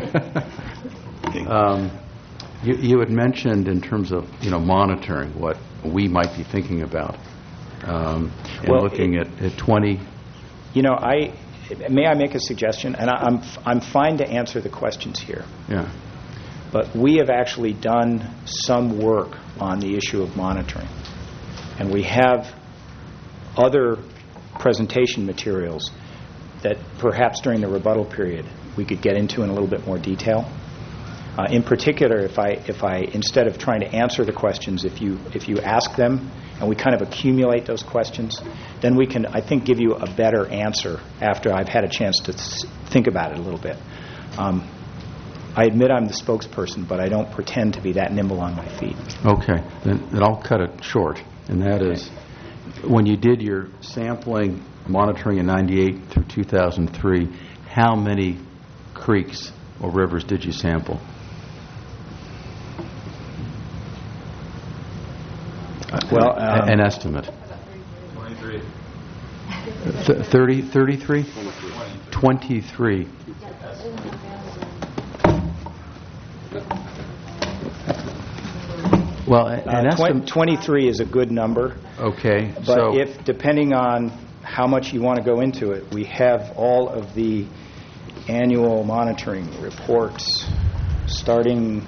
Um, You you had mentioned in terms of, you know, monitoring what we might be thinking about, um, and Well, looking at at twenty. You know, I may I make a suggestion? And I, I'm f- I'm fine to answer the questions here. Yeah. But we have actually done some work on the issue of monitoring. And we have other presentation materials that perhaps during the rebuttal period we could get into in a little bit more detail. Uh, in particular, if I, if I, instead of trying to answer the questions, if you, if you ask them and we kind of accumulate those questions, then we can, I think, give you a better answer after I've had a chance to th- think about it a little bit. Um, I admit I'm the spokesperson, but I don't pretend to be that nimble on my feet. Okay, then, then I'll cut it short, and that is, when you did your sampling, monitoring in ninety-eight through two thousand three, how many creeks or rivers did you sample? Well, um, An estimate. twenty-three. Th- thirty, thirty-three? twenty-three. Well, a- an uh, twen- estimate, twenty-three is a good number. okay, But so... if, depending on how much you want to go into it, we have all of the annual monitoring reports starting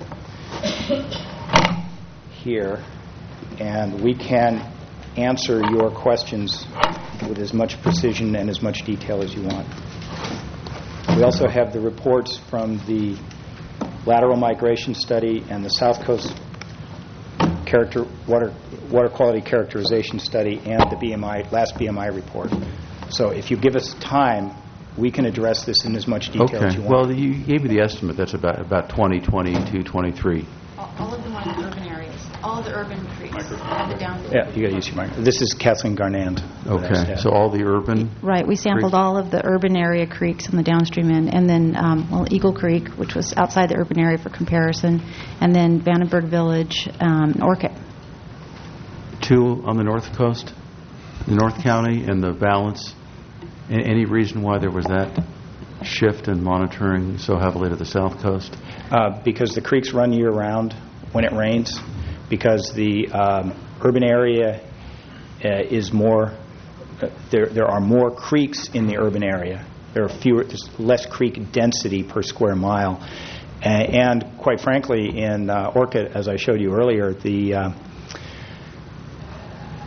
here, and we can answer your questions with as much precision and as much detail as you want. We also have the reports from the lateral migration study and the South Coast character water water quality characterization study and the B M I last B M I report. So if you give us time, we can address this in as much detail as Okay, you well, want. you gave me the estimate, that's about about twenty, twenty-two, twenty-three. All all of them are in the urban areas, all of the urban creeks and the down. Yeah, you got to use your microphone. This is Kathleen Garnand. Okay, so all the urban, Right, we sampled Creeks. all of the urban area creeks on the downstream end, and then, um, well, Eagle Creek, which was outside the urban area for comparison, and then Vandenberg Village, um, and Orchid. two on the north coast, the North County, and the balance. A- Any reason why there was that shift in monitoring so heavily to the south coast? Uh, because the creeks run year-round when it rains, because the um, urban area uh, is more, uh, there there are more creeks in the urban area. There are fewer, there's less creek density per square mile. A- and quite frankly, in uh, Orchid, as I showed you earlier, the uh,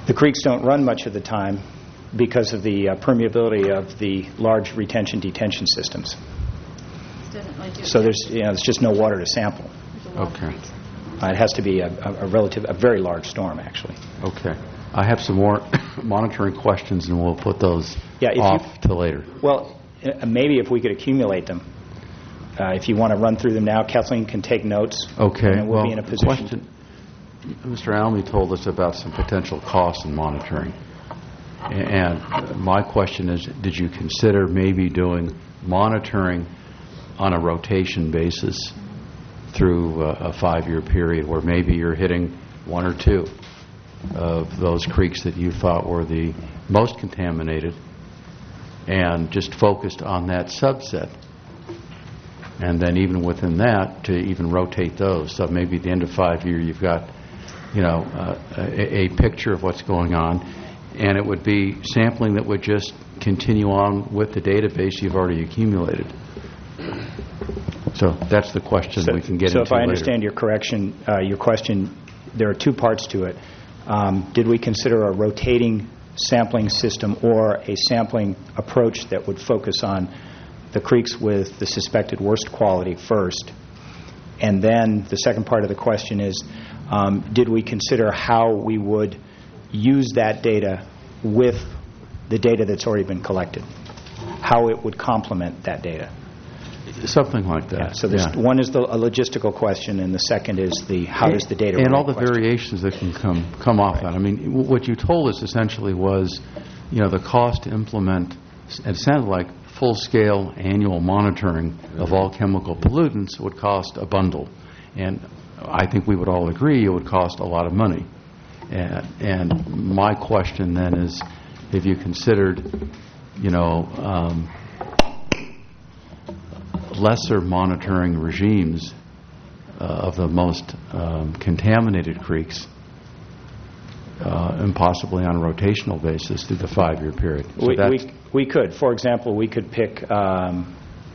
The creeks don't run much of the time because of the uh, permeability of the large retention detention systems. So there's, you know, there's just no water to sample. Okay. Uh, it has to be a, a, a relative, a very large storm, actually. Okay. I have some more monitoring questions, and we'll put those Yeah, if you- off to later. Well, uh, maybe if we could accumulate them. Uh, if you want to run through them now, Kathleen can take notes. Okay. And we'll well, be in a position. question. Mister Almy told us about some potential costs in monitoring. And my question is, did you consider maybe doing monitoring on a rotation basis through a, a five-year period where maybe you're hitting one or two of those creeks that you thought were the most contaminated and just focused on that subset? And then even within that, to even rotate those. So maybe at the end of five year, you've got, you know, uh, a, a picture of what's going on, and it would be sampling that would just continue on with the database you've already accumulated. So that's the question So, we can get so into if I later. understand your correction, uh, your question, there are two parts to it. Um, did we consider a rotating sampling system or a sampling approach that would focus on the creeks with the suspected worst quality first? And then the second part of the question is, um, did we consider how we would use that data with the data that's already been collected? How it would complement that data? Something like that. Yeah, so there's, yeah. one is the, a logistical question, and the second is the how does the data and relate all the question. variations that can come come off that. I mean, w- what you told us essentially was, you know, the cost to implement. It sounded like full-scale annual monitoring of all chemical pollutants would cost a bundle, and I think we would all agree it would cost a lot of money. And, and my question then is, have you considered, you know, um, lesser monitoring regimes uh, of the most um, contaminated creeks, uh, and possibly on a rotational basis through the five-year period? So We, that's, we, we could. For example, we could pick um,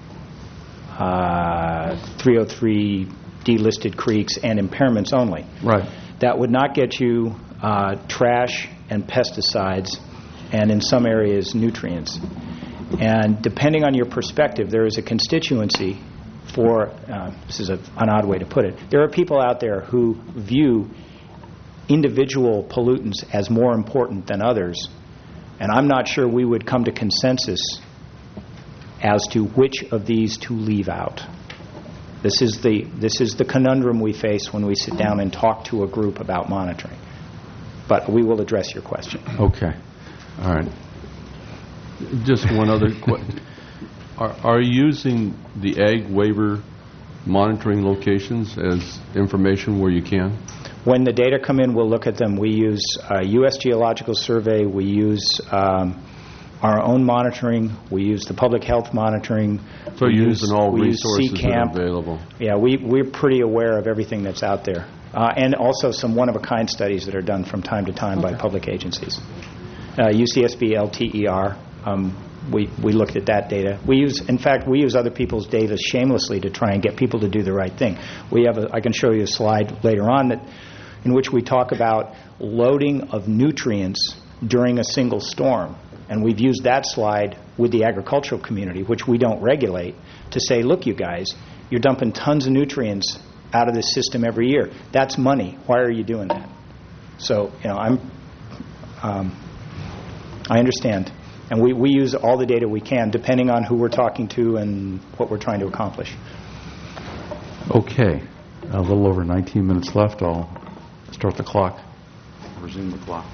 uh, three oh three delisted creeks and impairments only. right. That would not get you uh, trash and pesticides, and in some areas, nutrients. And depending on your perspective, there is a constituency for, uh, this is a, an odd way to put it, there are people out there who view individual pollutants as more important than others, and I'm not sure we would come to consensus as to which of these to leave out. This is the this is the conundrum we face when we sit down and talk to a group about monitoring. But we will address your question. Okay. All right. Just one other question. Are, are you using the ag waiver monitoring locations as information where you can? When the data come in, we'll look at them. We use uh, U S Geological Survey. We use um, our own monitoring. We use the public health monitoring. So we you're use, using all we resources use that C are CAMP. available. Yeah, we, we're pretty aware of everything that's out there. Uh, and also some one-of-a-kind studies that are done from time to time by public agencies. Uh, U C S B L T E R, um, we, we looked at that data. We use, in fact, we use other people's data shamelessly to try and get people to do the right thing. We have a, I can show you a slide later on that in which we talk about loading of nutrients during a single storm. And we've used that slide with the agricultural community, which we don't regulate, to say, look, you guys, you're dumping tons of nutrients out of this system every year. That's money. Why are you doing that? So, you know, I'm, um, I understand. And we, we use all the data we can, depending on who we're talking to and what we're trying to accomplish. Okay. A little over nineteen minutes left. I'll start the clock. Resume the clock.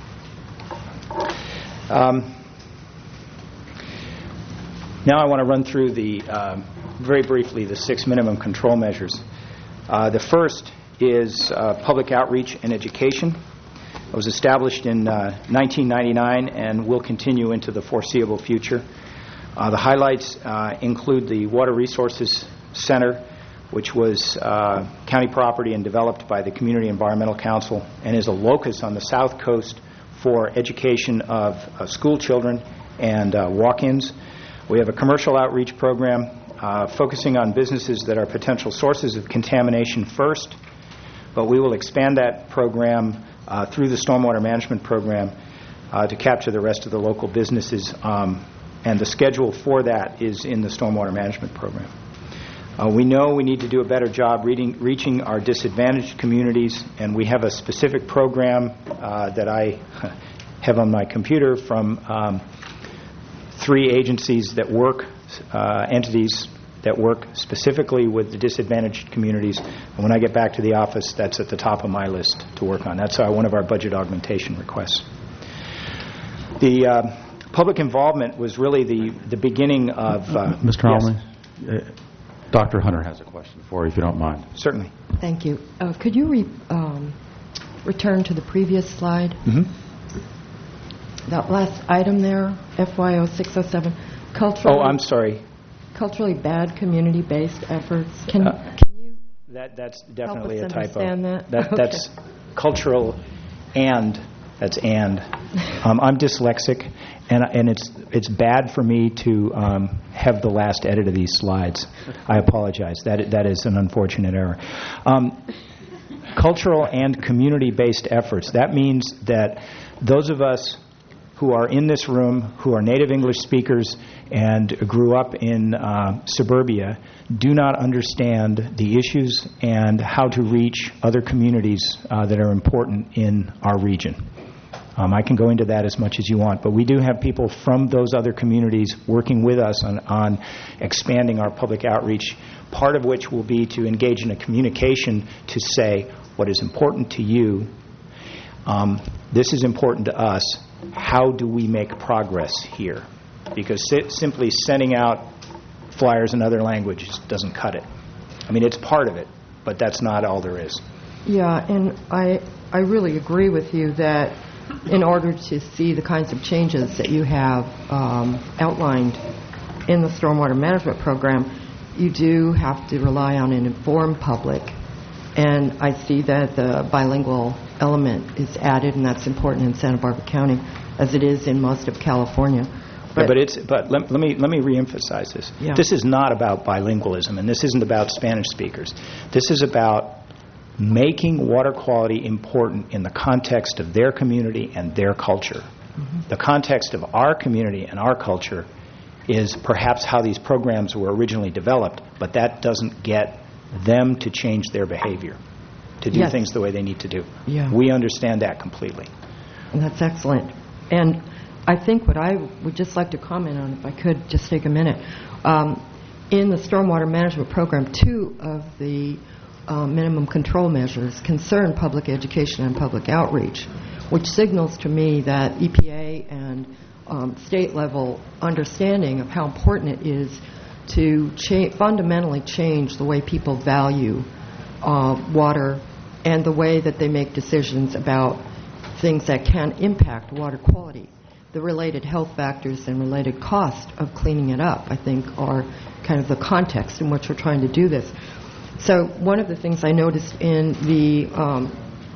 Um, now I want to run through the, um, very briefly, the six minimum control measures. Uh, the first is uh, public outreach and education. It was established in uh, nineteen ninety-nine and will continue into the foreseeable future. Uh, the highlights uh, include the Water Resources Center, which was uh, county property and developed by the Community Environmental Council and is a locus on the South Coast for education of uh, school children and uh, walk-ins. We have a commercial outreach program uh, focusing on businesses that are potential sources of contamination first, but we will expand that program uh, through the stormwater management program uh, to capture the rest of the local businesses, um, and the schedule for that is in the stormwater management program. Uh, we know we need to do a better job reading, reaching our disadvantaged communities, and we have a specific program uh, that I have on my computer from um, three agencies that work, uh, entities that work specifically with the disadvantaged communities. And when I get back to the office, that's at the top of my list to work on. That's uh, one of our budget augmentation requests. The uh, public involvement was really the, the beginning of... Uh, Mister yes. Almy, uh, Doctor Hunter has a question for you, if you don't mind. Certainly. Thank you. Uh, could you re- um, return to the previous slide? Mm-hmm. That last item there, F Y O six oh seven, culturally, Oh, I'm sorry. culturally bad community-based efforts. Can, Uh, can you That, that's definitely us a typo. understand that? That, Okay. That's cultural and, that's and. Um, I'm dyslexic, and, and it's, it's bad for me to um, have the last edit of these slides. I apologize. That, that is an unfortunate error. Um, cultural and community-based efforts. That means that those of us who are in this room, who are native English speakers and grew up in uh, suburbia, do not understand the issues and how to reach other communities uh, that are important in our region. Um, I can go into that as much as you want, but we do have people from those other communities working with us on, on expanding our public outreach, part of which will be to engage in a communication to say what is important to you. Um, this is important to us. How do we make progress here? Because si- simply sending out flyers in other languages doesn't cut it. I mean, it's part of it, but that's not all there is. Yeah, and I I really agree with you that in order to see the kinds of changes that you have um, outlined in the stormwater management program, you do have to rely on an informed public. And I see that the bilingual element is added, and that's important in Santa Barbara County, as it is in most of California. But, but it's but let, let me let me reemphasize this. Yeah. This is not about bilingualism, and this isn't about Spanish speakers. This is about making water quality important in the context of their community and their culture. Mm-hmm. The context of our community and our culture is perhaps how these programs were originally developed, but that doesn't get them to change their behavior, to do Yes. things the way they need to do. Yeah. We understand that completely. And that's excellent. And I think what I would just like to comment on, if I could just take a minute, um, in the stormwater management program, two of the uh, minimum control measures concern public education and public outreach, which signals to me that E P A and um, state level understanding of how important it is to cha- fundamentally change the way people value uh, water and the way that they make decisions about things that can impact water quality. The related health factors and related cost of cleaning it up, I think, are kind of the context in which we're trying to do this. So one of the things I noticed in the um,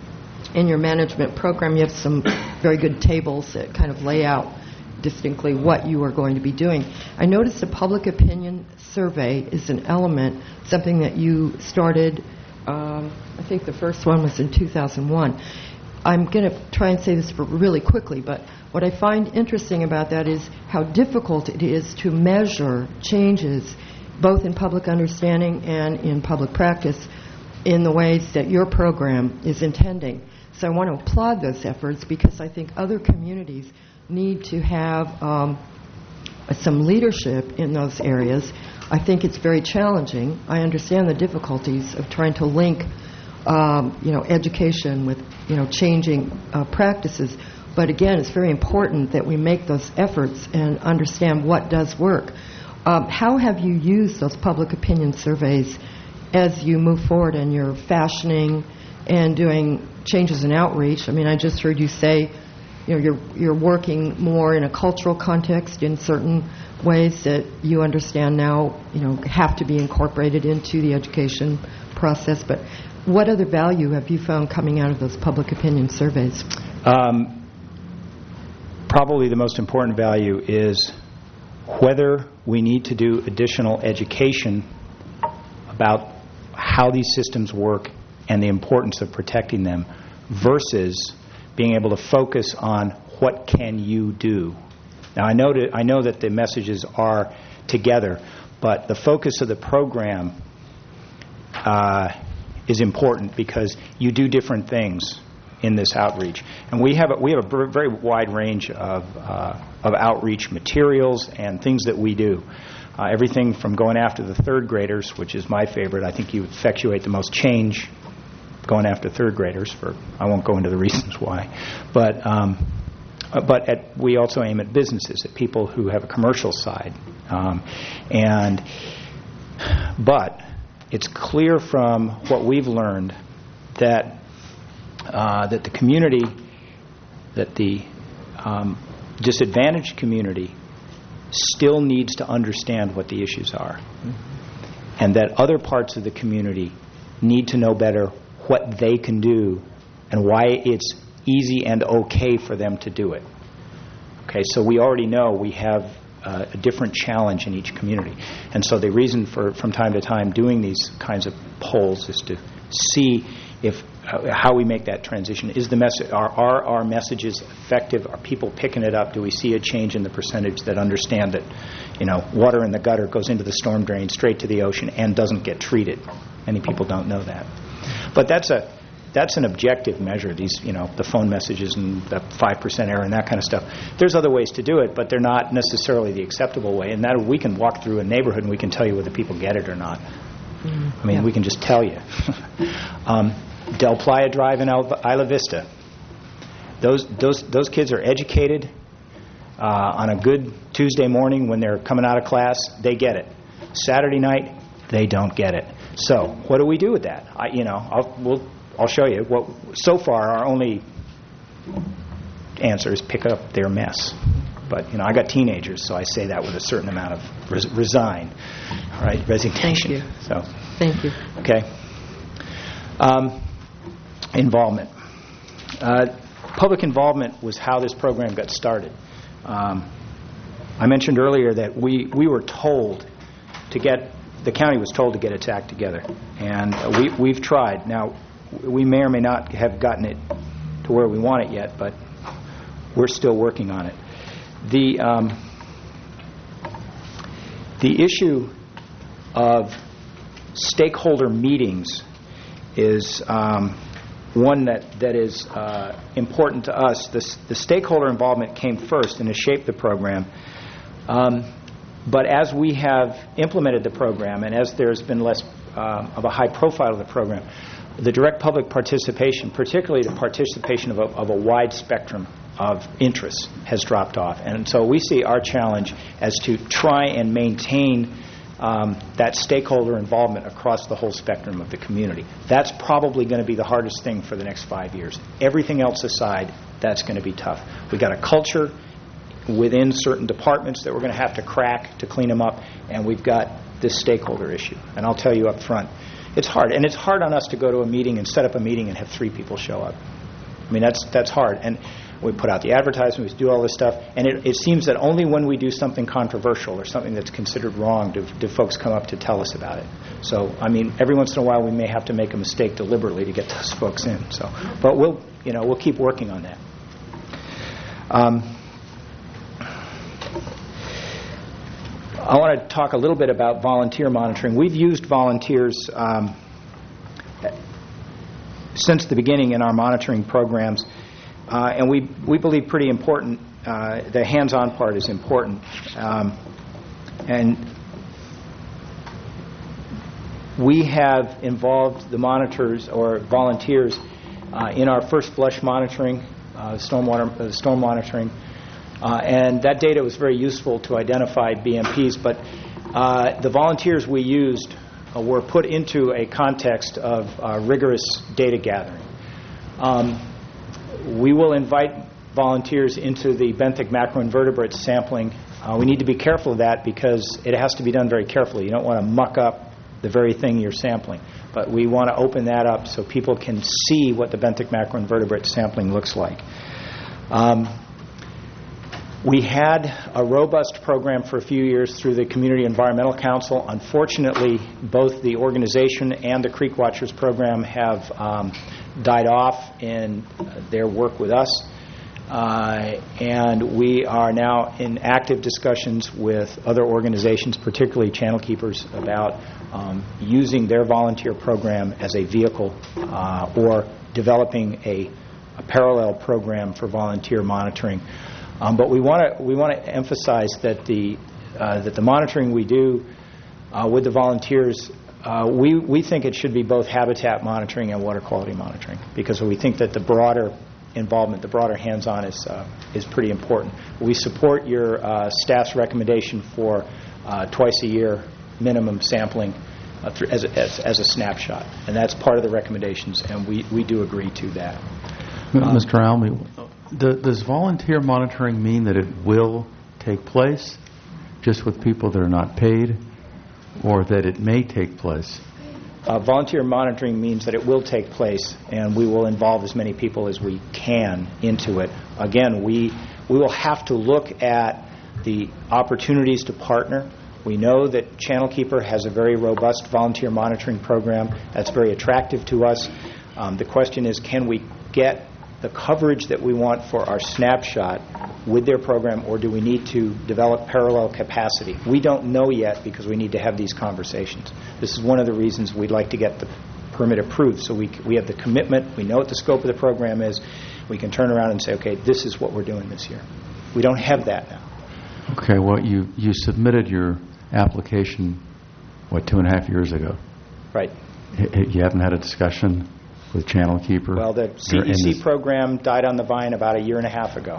in your management program, you have some very good tables that kind of lay out distinctly what you are going to be doing. I noticed a public opinion survey is an element, something that you started, um, I think the first one was in two thousand one. I'm going to try and say this for really quickly, but what I find interesting about that is how difficult it is to measure changes both in public understanding and in public practice in the ways that your program is intending. So I want to applaud those efforts because I think other communities need to have um, some leadership in those areas. I think it's very challenging. I understand the difficulties of trying to link um, you know, education with, you know, changing uh, practices. But again, it's very important that we make those efforts and understand what does work. Um, how have you used those public opinion surveys as you move forward in your fashioning and doing changes in outreach? I mean, I just heard you say, you know, you're you're working more in a cultural context in certain ways that you understand now, you know, have to be incorporated into the education process. But what other value have you found coming out of those public opinion surveys? Um, probably the most important value is whether we need to do additional education about how these systems work and the importance of protecting them versus being able to focus on what can you do? Now, I know, to, I know that the messages are together, but the focus of the program uh, is important because you do different things in this outreach. And we have a, we have a very wide range of, uh, of outreach materials and things that we do. Uh, everything from going after the third graders, which is my favorite. I think you effectuate the most change going after third graders. For I won't go into the reasons why. But, um, but at, we also aim at businesses, at people who have a commercial side. Um, and But it's clear from what we've learned that uh, that the community, that the um, disadvantaged community still needs to understand what the issues are. And that other parts of the community need to know better what they can do and why it's easy and okay for them to do it. Okay, so we already know we have uh, a different challenge in each community. And so the reason for, from time to time, doing these kinds of polls is to see if uh, how we make that transition. Is the message, are, are our messages effective? Are people picking it up? Do we see a change in the percentage that understand that, you know, water in the gutter goes into the storm drain straight to the ocean and doesn't get treated? Many people don't know that. But that's a that's an objective measure. These, you know, the phone messages and the five percent error and that kind of stuff. There's other ways to do it, but they're not necessarily the acceptable way. And that we can walk through a neighborhood and we can tell you whether people get it or not. Mm-hmm. I mean, yeah. We can just tell you. um, Del Playa Drive in Isla Vista. Those those those kids are educated. Uh, on a good Tuesday morning when they're coming out of class, they get it. Saturday night, they don't get it. So, what do we do with that? I, you know, I'll we'll, I'll show you. What so far our only answer is pick up their mess. But you know, I got teenagers, so I say that with a certain amount of res- resign, right? Resignation. Thank you. So, thank you. Okay. Um, involvement. Uh, public involvement was how this program got started. Um, I mentioned earlier that we, we were told to get, the county was told to get its act together. And uh, we, we've tried. Now, we may or may not have gotten it to where we want it yet, but we're still working on it. The, um, the issue of stakeholder meetings is um, one that, that is uh, important to us. The, the stakeholder involvement came first and has shaped the program. Um, but as we have implemented the program and as there's been less uh, of a high profile of the program, the direct public participation, particularly the participation of a, of a wide spectrum of interests, has dropped off. And so we see our challenge as to try and maintain Um, that stakeholder involvement across the whole spectrum of the community. That's probably going to be the hardest thing for the next five years. Everything else aside, that's going to be tough. We've got a culture within certain departments that we're going to have to crack to clean them up, and we've got this stakeholder issue. And I'll tell you up front, it's hard. And it's hard on us to go to a meeting and set up a meeting and have three people show up. I mean, that's that's hard. And we put out the advertisement, we do all this stuff, and it, it seems that only when we do something controversial or something that's considered wrong do, do folks come up to tell us about it. So, I mean, every once in a while we may have to make a mistake deliberately to get those folks in. So, but we'll, you know, we'll keep working on that. Um, I want to talk a little bit about volunteer monitoring. We've used volunteers um, since the beginning in our monitoring programs. Uh, and we we believe pretty important, uh, the hands-on part is important. Um, and we have involved the monitors or volunteers uh, in our first flush monitoring, uh, stormwater, uh, storm monitoring. Uh, and that data was very useful to identify B M Ps. But uh, the volunteers we used uh, were put into a context of uh, rigorous data gathering. Um, We will invite volunteers into the benthic macroinvertebrate sampling. Uh, we need to be careful of that because it has to be done very carefully. You don't want to muck up the very thing you're sampling. But we want to open that up so people can see what the benthic macroinvertebrate sampling looks like. Um, we had a robust program for a few years through the Community Environmental Council. Unfortunately, both the organization and the Creek Watchers program have um, died off in their work with us. Uh, and we are now in active discussions with other organizations, particularly Channel Keepers, about um, using their volunteer program as a vehicle uh, or developing a, a parallel program for volunteer monitoring. Um, but we want to we want to emphasize that the uh, that the monitoring we do uh, with the volunteers, uh, we we think it should be both habitat monitoring and water quality monitoring, because we think that the broader involvement, the broader hands-on is uh, is pretty important. We support your uh, staff's recommendation for uh, twice a year minimum sampling uh, th- as, a, as as a snapshot, and that's part of the recommendations, and we, we do agree to that. Uh, Mister Almy, do, does volunteer monitoring mean that it will take place just with people that are not paid, or that it may take place? Uh, volunteer monitoring means that it will take place, and we will involve as many people as we can into it. Again, we we will have to look at the opportunities to partner. We know that Channel Keeper has a very robust volunteer monitoring program that's very attractive to us. Um, the question is, can we get the coverage that we want for our snapshot with their program, or do we need to develop parallel capacity? We don't know yet, because we need to have these conversations. This is one of the reasons we'd like to get the permit approved, so we we have the commitment, we know what the scope of the program is, we can turn around and say, okay, this is what we're doing this year. We don't have that now. Okay, well, you, you submitted your application, what, two and a half years ago? Right. H- You haven't had a discussion with Channel Keeper? Well, the C E C program died on the vine about a year and a half ago.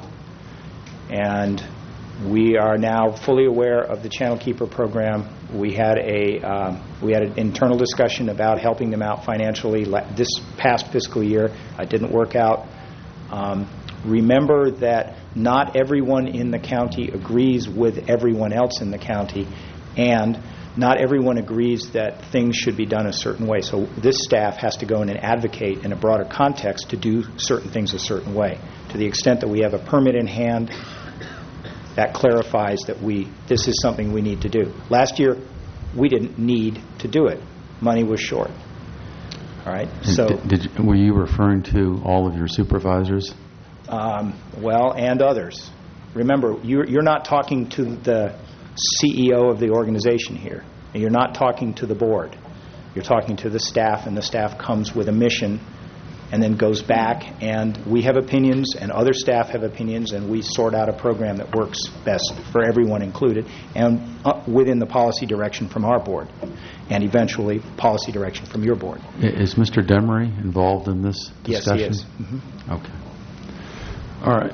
And we are now fully aware of the Channel Keeper program. We had a um, we had an internal discussion about helping them out financially this past fiscal year. It didn't work out. Um, remember that not everyone in the county agrees with everyone else in the county, and not everyone agrees that things should be done a certain way. So this staff has to go in and advocate in a broader context to do certain things a certain way. To the extent that we have a permit in hand, that clarifies that we this is something we need to do. Last year, we didn't need to do it. Money was short. All right. So, did, did you, were you referring to all of your supervisors? Um, well, and others. Remember, you're, you're not talking to the C E O of the organization here. And you're not talking to the board. You're talking to the staff, and the staff comes with a mission and then goes back, and we have opinions, and other staff have opinions, and we sort out a program that works best for everyone included, and uh, within the policy direction from our board, and eventually policy direction from your board. Is Mister Demery involved in this discussion? Yes, he is. Mm-hmm. Okay. All right.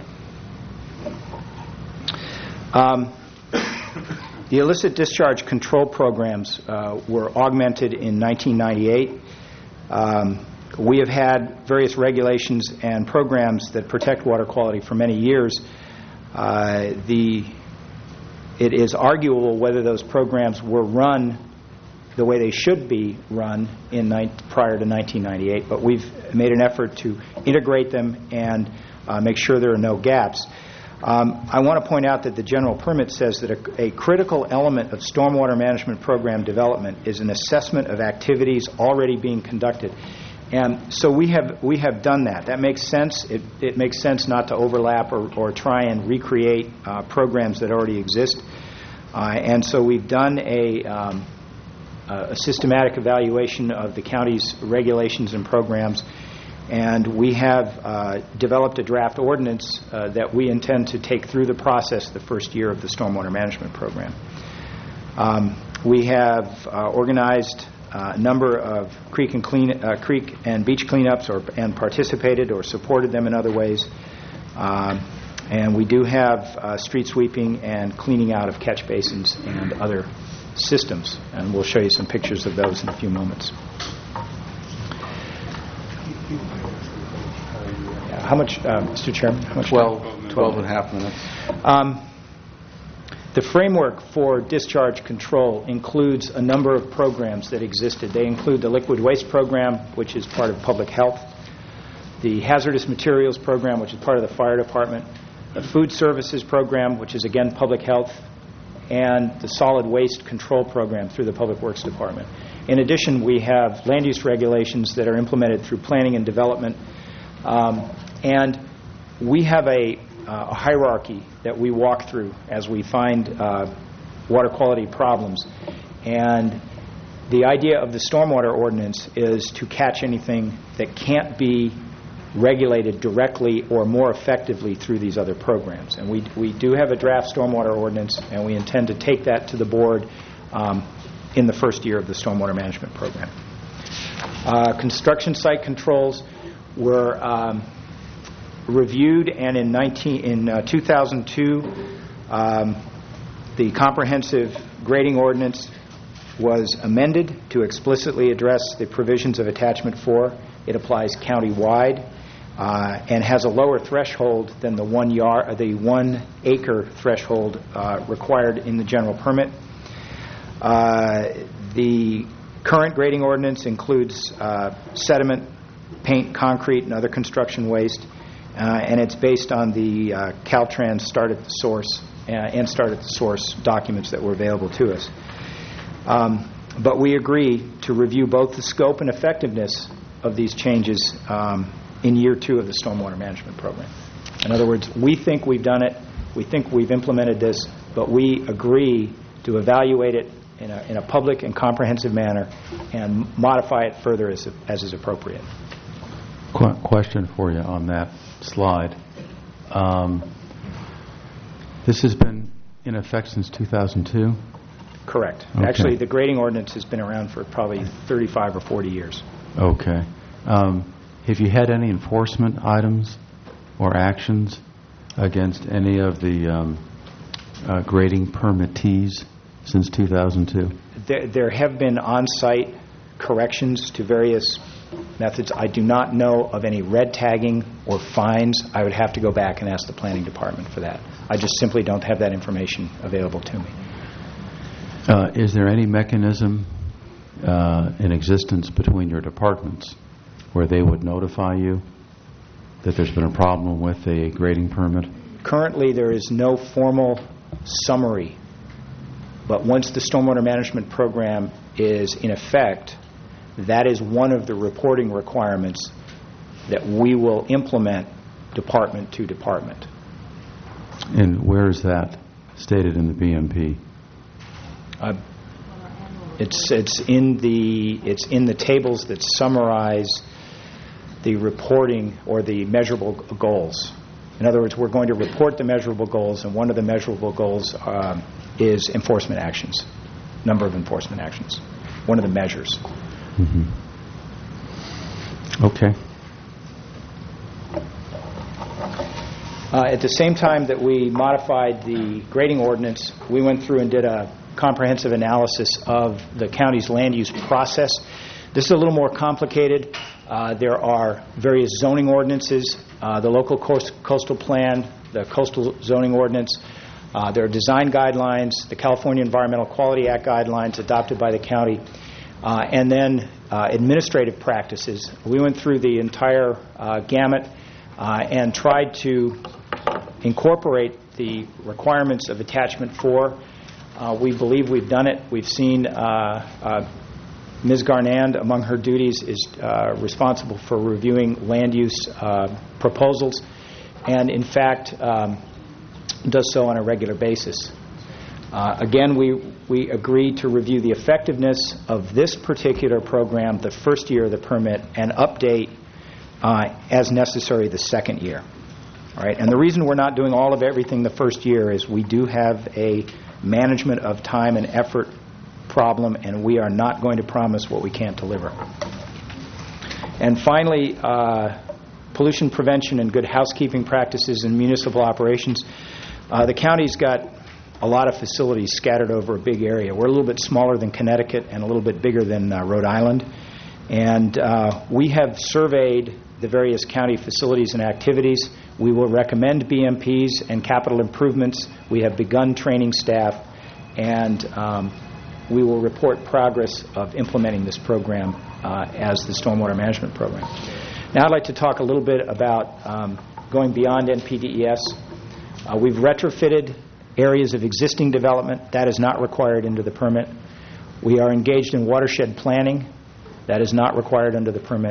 Um, the illicit discharge control programs uh, were augmented in nineteen ninety-eight. Um, we have had various regulations and programs that protect water quality for many years. Uh, the it is arguable whether those programs were run the way they should be run in ni- prior to nineteen ninety-eight, but we've made an effort to integrate them and uh, make sure there are no gaps. Um, I want to point out that the general permit says that a, a critical element of stormwater management program development is an assessment of activities already being conducted. And so we have we have done that. That makes sense. It, it makes sense not to overlap or, or try and recreate uh, programs that already exist. Uh, and so we've done a, um, a systematic evaluation of the county's regulations and programs. And we have uh, developed a draft ordinance uh, that we intend to take through the process the first year of the stormwater management program. Um, we have uh, organized a number of creek and clean uh, creek and beach cleanups, or and participated or supported them in other ways. Um, and we do have uh, street sweeping and cleaning out of catch basins and other systems. And we'll show you some pictures of those in a few moments. How much, uh, Mister Chairman? How much? twelve, twelve and a half minutes. Um, the framework for discharge control includes a number of programs that existed. They include the liquid waste program, which is part of public health, the hazardous materials program, which is part of the fire department, the food services program, which is again public health, and the solid waste control program through the public works department. In addition, we have land use regulations that are implemented through planning and development. Um, and we have a, uh, a hierarchy that we walk through as we find uh, water quality problems. And the idea of the stormwater ordinance is to catch anything that can't be regulated directly or more effectively through these other programs. And we, we do have a draft stormwater ordinance, and we intend to take that to the board um, in the first year of the stormwater management program. Uh, construction site controls were um, reviewed, and in, nineteen, in uh, two thousand two, um, the comprehensive grading ordinance was amended to explicitly address the provisions of Attachment four. It applies county-wide uh, and has a lower threshold than the one yard, the one acre threshold uh, required in the general permit. Uh, the current grading ordinance includes uh, sediment, paint, concrete, and other construction waste, uh, and it's based on the uh, Caltrans Start at the Source uh, and Start at the Source documents that were available to us. Um, but we agree to review both the scope and effectiveness of these changes um, in year two of the stormwater management program. In other words, we think we've done it, we think we've implemented this, but we agree to evaluate it in a, in a public and comprehensive manner and modify it further as, as is appropriate. Qu- question for you on that slide. Um, this has been in effect since two thousand two? Correct. Okay. Actually, the grading ordinance has been around for probably thirty-five or forty years. Okay. Um, have you had any enforcement items or actions against any of the um, uh, grading permittees since two thousand two? There, there have been on-site corrections to various methods. I do not know of any red tagging or fines. I would have to go back and ask the planning department for that. I just simply don't have that information available to me. Uh, is there any mechanism uh, in existence between your departments where they would notify you that there's been a problem with a grading permit? Currently, there is no formal summary, but once the stormwater management program is in effect, that is one of the reporting requirements that we will implement department to department. And where is that stated in the B M P? Uh, it's it's in the it's in the tables that summarize the reporting or the measurable goals. In other words, we're going to report the measurable goals, and one of the measurable goals um, is enforcement actions, number of enforcement actions. One of the measures. Mm-hmm. Okay. Uh, at the same time that we modified the grading ordinance, we went through and did a comprehensive analysis of the county's land use process. This is a little more complicated. Uh, there are various zoning ordinances, uh, the local coast, coastal plan, the coastal zoning ordinance. Uh, there are design guidelines, the California Environmental Quality Act guidelines adopted by the county, uh, and then uh, administrative practices. We went through the entire uh, gamut uh, and tried to incorporate the requirements of Attachment four. Uh, we believe we've done it. We've seen uh, uh, Miz Garnand, among her duties, is uh, responsible for reviewing land use uh, proposals, and in fact um, does so on a regular basis. Uh, again, we, we agreed to review the effectiveness of this particular program the first year of the permit and update uh, as necessary the second year. All right, and the reason we're not doing all of everything the first year is we do have a management of time and effort problem, and we are not going to promise what we can't deliver. And finally, uh, pollution prevention and good housekeeping practices in municipal operations. Uh, the county's got a lot of facilities scattered over a big area. We're a little bit smaller than Connecticut and a little bit bigger than uh, Rhode Island. And uh, we have surveyed the various county facilities and activities. We will recommend B M Ps and capital improvements. We have begun training staff, and um, we will report progress of implementing this program uh, as the stormwater management program. Now I'd like to talk a little bit about um, going beyond N P D E S. Uh, we've retrofitted areas of existing development. That is not required under the permit. We are engaged in watershed planning. That is not required under the permit.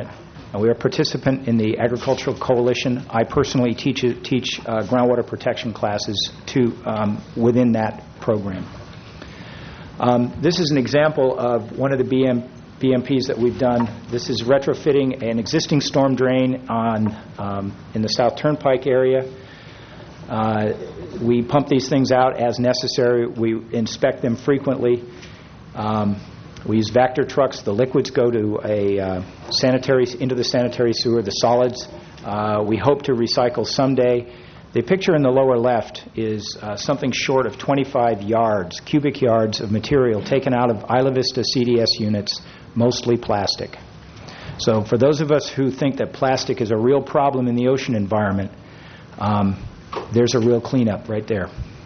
And we are a participant in the Agricultural Coalition. I personally teach, teach uh, groundwater protection classes to, um, within that program. Um, this is an example of one of the B M, B M Ps that we've done. This is retrofitting an existing storm drain on, um, in the South Turnpike area. Uh, we pump these things out as necessary. We inspect them frequently. Um, we use Vector trucks. The liquids go to a uh, sanitary into the sanitary sewer. The solids uh, we hope to recycle someday. The picture in the lower left is uh, something short of twenty-five yards, cubic yards of material taken out of Isla Vista C D S units, mostly plastic. So for those of us who think that plastic is a real problem in the ocean environment, um, there's a real cleanup right there.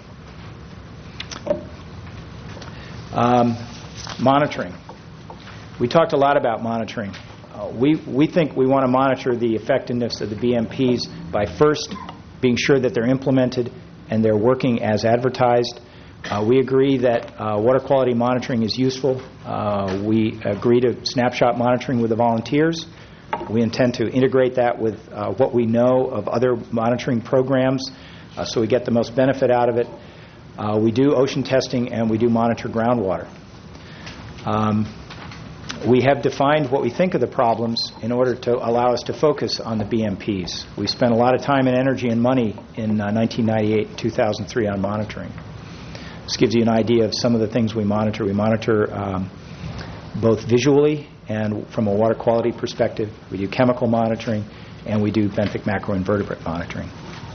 Um, monitoring. We talked a lot about monitoring. Uh, we, we think we want to monitor the effectiveness of the B M Ps by first being sure that they're implemented and they're working as advertised. Uh, we agree that uh, water quality monitoring is useful. Uh, we agree to snapshot monitoring with the volunteers. We intend to integrate that with uh, what we know of other monitoring programs uh, so we get the most benefit out of it. Uh, we do ocean testing and we do monitor groundwater. Um, we have defined what we think are the problems in order to allow us to focus on the B M Ps. We spent a lot of time and energy and money in uh, nineteen ninety-eight and two thousand three on monitoring. This gives you an idea of some of the things we monitor. We monitor um, both visually and from a water quality perspective. We do chemical monitoring, and we do benthic macroinvertebrate monitoring.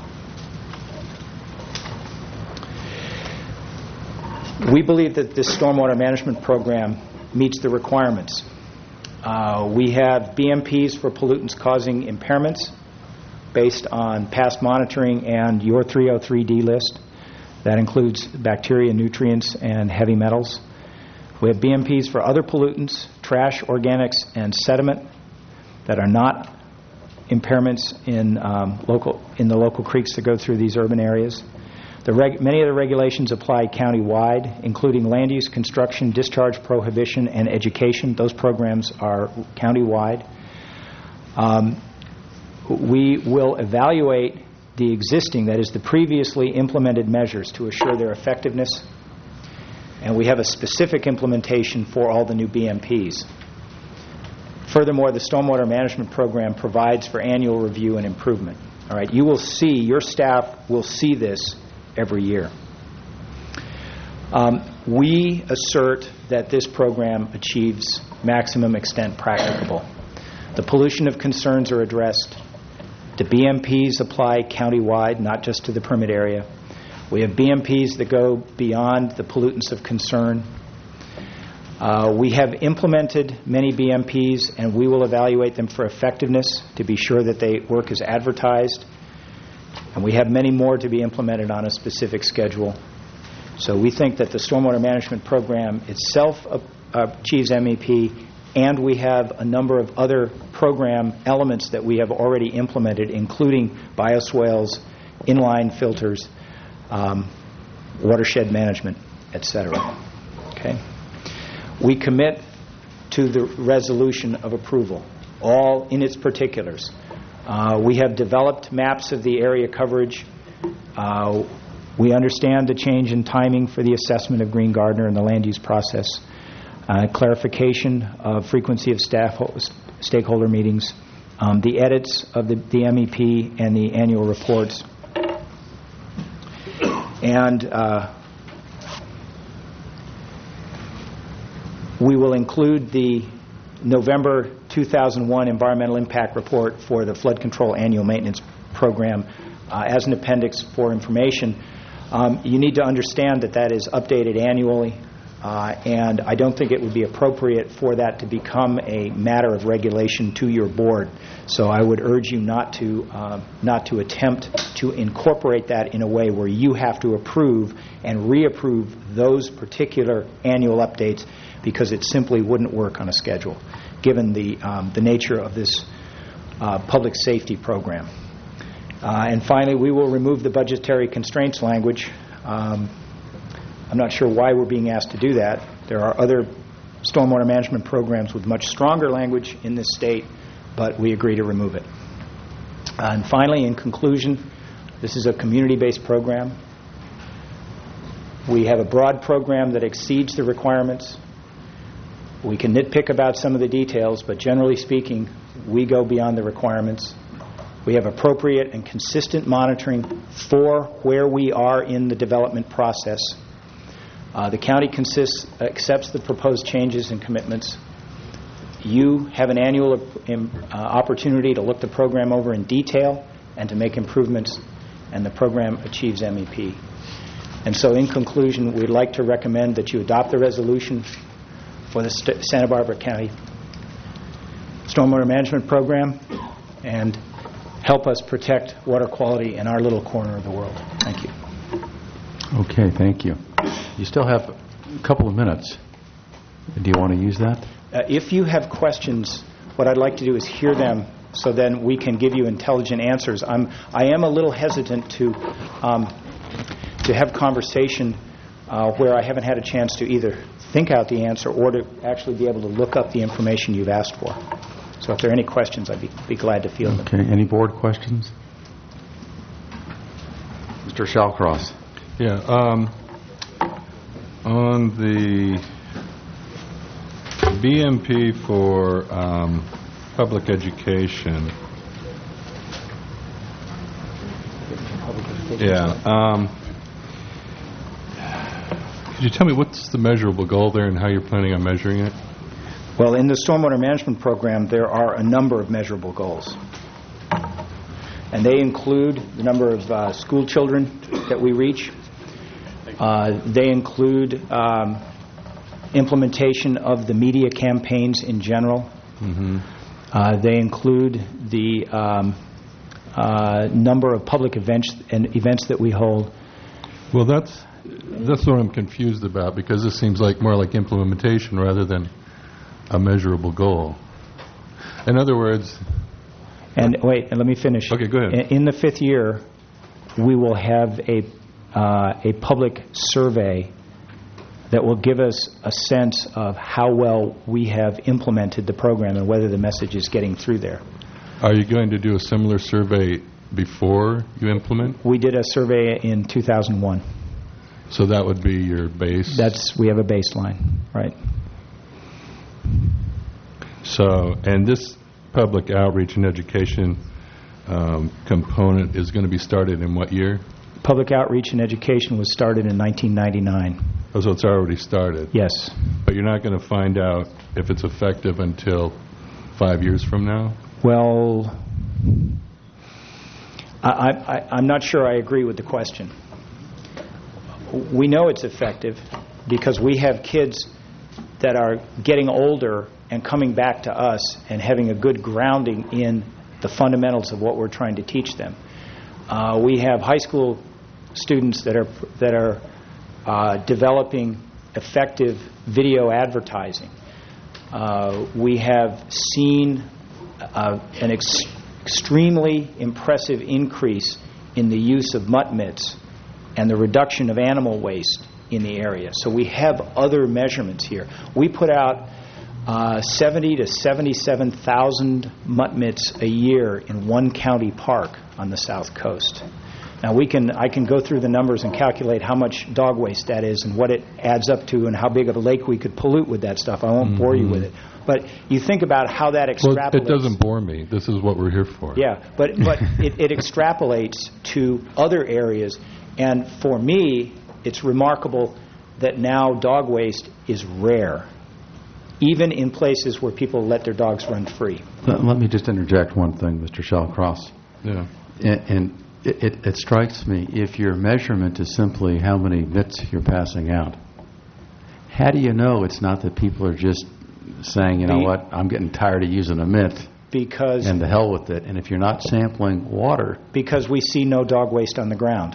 We believe that this stormwater management program meets the requirements. Uh, we have B M Ps for pollutants causing impairments based on past monitoring and your three oh three D list. That includes bacteria, nutrients, and heavy metals. We have B M Ps for other pollutants, trash, organics, and sediment that are not impairments in um, local in the local creeks that go through these urban areas. The reg- many of the regulations apply county-wide, including land use, construction, discharge prohibition, and education. Those programs are county-wide. Um, we will evaluate the existing, that is the previously implemented measures to assure their effectiveness, and we have a specific implementation for all the new B M Ps. Furthermore, the stormwater management program provides for annual review and improvement. All right, you will see, your staff will see this every year. Um, we assert that this program achieves maximum extent practicable. The pollution of concerns are addressed. The B M Ps apply county-wide, not just to the permit area. We have B M Ps that go beyond the pollutants of concern. Uh, we have implemented many B M Ps, and we will evaluate them for effectiveness to be sure that they work as advertised. And we have many more to be implemented on a specific schedule. So we think that the stormwater management program itself uh, achieves M E P, and we have a number of other program elements that we have already implemented, including bioswales, inline filters, um, watershed management, et cetera. Okay? We commit to the resolution of approval, all in its particulars. Uh, we have developed maps of the area coverage. Uh, we understand the change in timing for the assessment of Green Gardner and the land use process, uh, clarification of frequency of staff ho- stakeholder meetings, um, the edits of the, the M E P and the annual reports, and uh, we will include the November two thousand one Environmental Impact Report for the Flood Control Annual Maintenance Program uh, as an appendix for information. Um, you need to understand that that is updated annually, uh, and I don't think it would be appropriate for that to become a matter of regulation to your board. So I would urge you not to uh, not to attempt to incorporate that in a way where you have to approve and reapprove those particular annual updates, because it simply wouldn't work on a schedule, given the um, the nature of this uh, public safety program. Uh, and finally, we will remove the budgetary constraints language. Um, I'm not sure why we're being asked to do that. There are other stormwater management programs with much stronger language in this state, but we agree to remove it. And finally, in conclusion, this is a community-based program. We have a broad program that exceeds the requirements. We can nitpick about some of the details, but generally speaking, we go beyond the requirements. We have appropriate and consistent monitoring for where we are in the development process. Uh, the county consists, accepts the proposed changes and commitments. You have an annual uh, opportunity to look the program over in detail and to make improvements, and the program achieves M E P. And so in conclusion, we'd like to recommend that you adopt the resolution for the St- Santa Barbara County Stormwater Management Program and help us protect water quality in our little corner of the world. Thank you. Okay, thank you. You still have a couple of minutes. Do you want to use that? Uh, if you have questions, what I'd like to do is hear them so then we can give you intelligent answers. I'm, I am a little hesitant to, um, to have conversation uh, where I haven't had a chance to either think out the answer or to actually be able to look up the information you've asked for. So if there are any questions, I'd be, be glad to field them. Okay, any board questions? Mister Shallcross. Yeah, um, on the B M P for um, public education, yeah, um, could you tell me what's the measurable goal there and how you're planning on measuring it? Well, in the Stormwater Management Program, there are a number of measurable goals. And they include the number of uh, school children that we reach. Uh, they include um, implementation of the media campaigns in general. Mm-hmm. Uh, they include the um, uh, number of public events and events that we hold. Well, that's that's what I'm confused about, because this seems like more like implementation rather than a measurable goal. In other words... And wait, and let me finish. Okay, go ahead. In, in the fifth year, we will have a uh, a public survey that will give us a sense of how well we have implemented the program and whether the message is getting through there. Are you going to do a similar survey before you implement? We did a survey in two thousand one. So that would be your base? That's, we have a baseline, right. So, and this public outreach and education um, component is going to be started in what year? Public outreach and education was started in nineteen ninety-nine. Oh, so it's already started? Yes. But you're not going to find out if it's effective until five years from now? Well, I, I, I'm not sure I agree with the question. We know it's effective because we have kids that are getting older and coming back to us and having a good grounding in the fundamentals of what we're trying to teach them. Uh, we have high school students that are that are uh, developing effective video advertising. Uh, we have seen uh, an ex- extremely impressive increase in the use of mutt mitts and the reduction of animal waste in the area. So we have other measurements here. We put out uh, seventy to seventy-seven thousand mutt mitts a year in one county park on the South Coast. Now we can I can go through the numbers and calculate how much dog waste that is and what it adds up to and how big of a lake we could pollute with that stuff. I won't mm-hmm. bore you with it. But you think about how that extrapolates. Well, it doesn't bore me. This is what we're here for. Yeah, but but it, it extrapolates to other areas. And for me, it's remarkable that now dog waste is rare, even in places where people let their dogs run free. Let, let me just interject one thing, Mister Shallcross. Yeah. And, and it, it, it strikes me, if your measurement is simply how many mitts you're passing out, how do you know it's not that people are just saying, you know Be, what, I'm getting tired of using a mitt, because and the hell with it. And if you're not sampling water... Because we see no dog waste on the ground.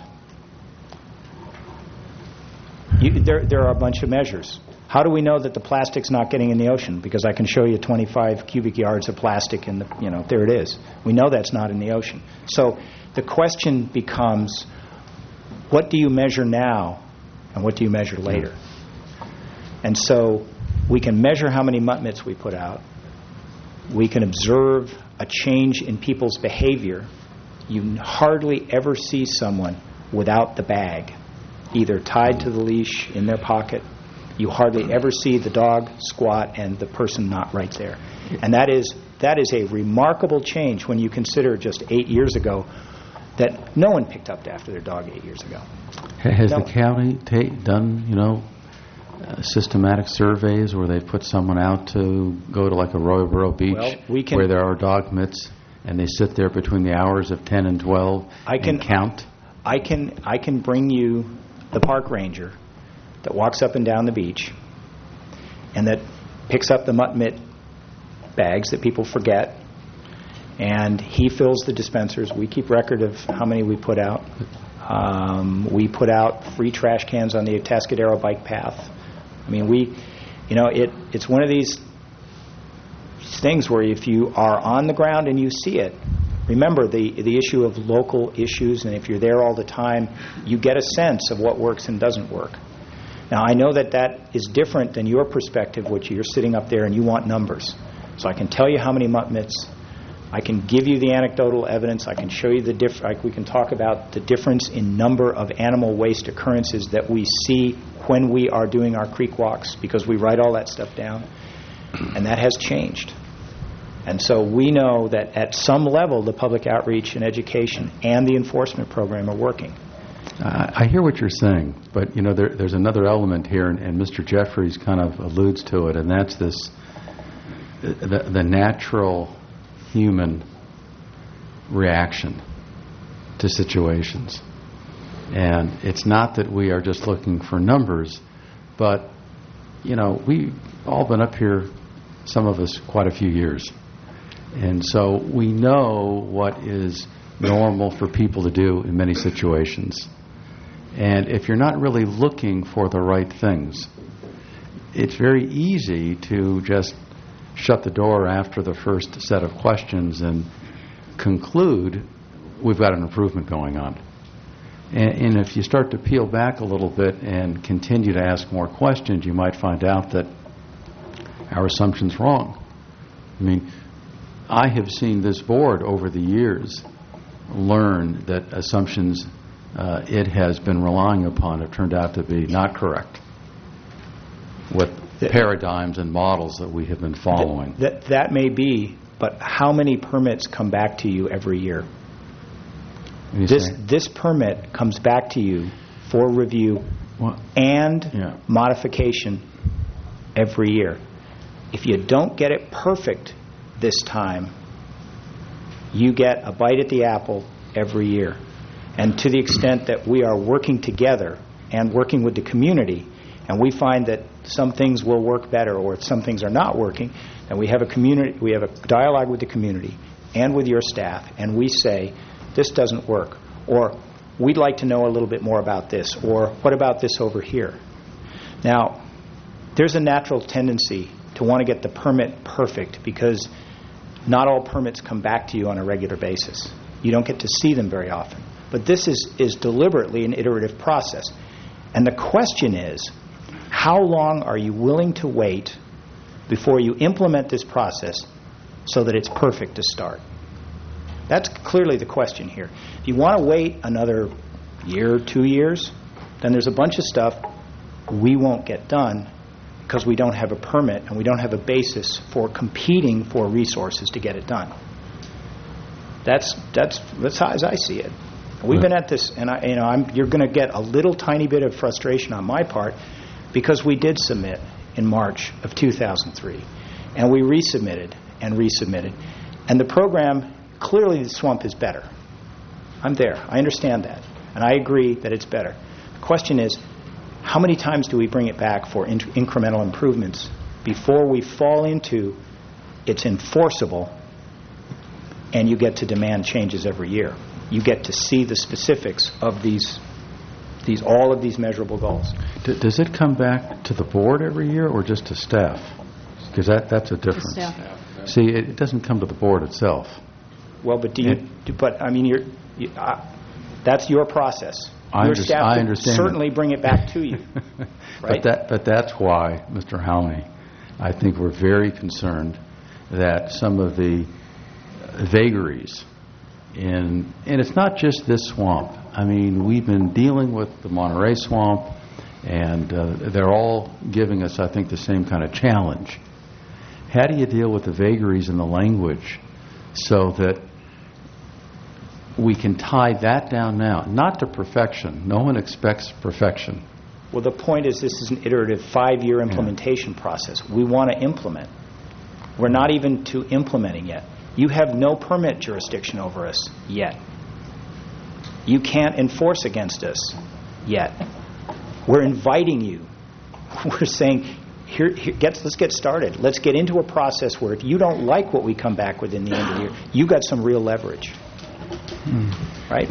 You, there, there are a bunch of measures. How do we know that the plastic's not getting in the ocean? Because I can show you twenty-five cubic yards of plastic in the, you know, there it is. We know that's not in the ocean. So the question becomes, what do you measure now and what do you measure later? And so we can measure how many mutt mitts we put out. We can observe a change in people's behavior, you hardly ever see someone without the bag, either tied to the leash in their pocket. You hardly ever see the dog squat and the person not right there. And that is that is a remarkable change when you consider just eight years ago that no one picked up after their dog eight years ago. Has No. the county ta- done, you know, uh, systematic surveys where they put someone out to go to like Arroyo Burro Beach Well, we can- where there are dog mitts and they sit there between the hours of ten and twelve I can- and count? I can I can bring you the park ranger that walks up and down the beach and that picks up the mutt mitt bags that people forget, and he fills the dispensers. We keep record of how many we put out. Um, we put out free trash cans on the Atascadero bike path. I mean, we, you know, it it's one of these things where if you are on the ground and you see it, remember the the issue of local issues, and if you're there all the time, you get a sense of what works and doesn't work. Now, I know that that is different than your perspective, which you're sitting up there and you want numbers. So I can tell you how many mutt mitts. I can give you the anecdotal evidence. I can show you the diff. Like we can talk about the difference in number of animal waste occurrences that we see when we are doing our creek walks, because we write all that stuff down, and that has changed. And so we know that at some level, the public outreach and education and the enforcement program are working. I I hear what you're saying, but you know there, there's another element here, and, and Mister Jeffries kind of alludes to it, and that's this the, the natural human reaction to situations. And it's not that we are just looking for numbers, but you know we've all been up here, some of us quite a few years, and so we know what is normal for people to do in many situations. And if you're not really looking for the right things, it's very easy to just shut the door after the first set of questions and conclude we've got an improvement going on. And, and if you start to peel back a little bit and continue to ask more questions, you might find out that our assumption's wrong. I mean, I have seen this board over the years learn that assumptions uh, it has been relying upon have turned out to be not correct with paradigms and models that we have been following. That, that may be, but how many permits come back to you every year? You This say? this permit comes back to you for review Well, and yeah. modification every year. If you don't get it perfect this time, you get a bite at the apple every year. And to the extent that we are working together and working with the community, and we find that some things will work better or some things are not working, and we have a community, we have a dialogue with the community and with your staff, and we say, this doesn't work, or we'd like to know a little bit more about this, or what about this over here? Now, there's a natural tendency to want to get the permit perfect because not all permits come back to you on a regular basis. You don't get to see them very often. But this is, is deliberately an iterative process. And the question is, how long are you willing to wait before you implement this process so that it's perfect to start? That's clearly the question here. If you want to wait another year, two years, then there's a bunch of stuff we won't get done because we don't have a permit and we don't have a basis for competing for resources to get it done. That's that's that's how as I see it. We've been at this, and I, you know, I'm, you're going to get a little tiny bit of frustration on my part because we did submit in March of two thousand three, and we resubmitted and resubmitted, and the program, clearly the swamp is better. I'm there. I understand that, and I agree that it's better. The question is, how many times do we bring it back for in- incremental improvements before we fall into it's enforceable and you get to demand changes every year? You get to see the specifics of these, these all of these measurable goals. D- does it come back to the board every year or just to staff? Because that, that's a difference. staff. See, it, it doesn't come to the board itself. Well, but do you? It- do, but I mean, you're, you, uh, that's your process. I your underst- staff I could understand certainly bring it back to you. But Right? that, but that's why, Mister Halney, I think we're very concerned that some of the vagaries. And, and it's not just this swamp. I mean, we've been dealing with the Monterey Swamp, and uh, they're all giving us, I think, the same kind of challenge. How do you deal with the vagaries in the language so that we can tie that down now? Not to perfection. No one expects perfection. Well, the point is this is an iterative five-year implementation yeah. process. We want to implement. We're not even to implementing yet. You have no permit jurisdiction over us yet. You can't enforce against us yet. We're inviting you. We're saying, here, here get, let's get started. Let's get into a process where if you don't like what we come back with in the end of the year, you got some real leverage. Hmm. Right?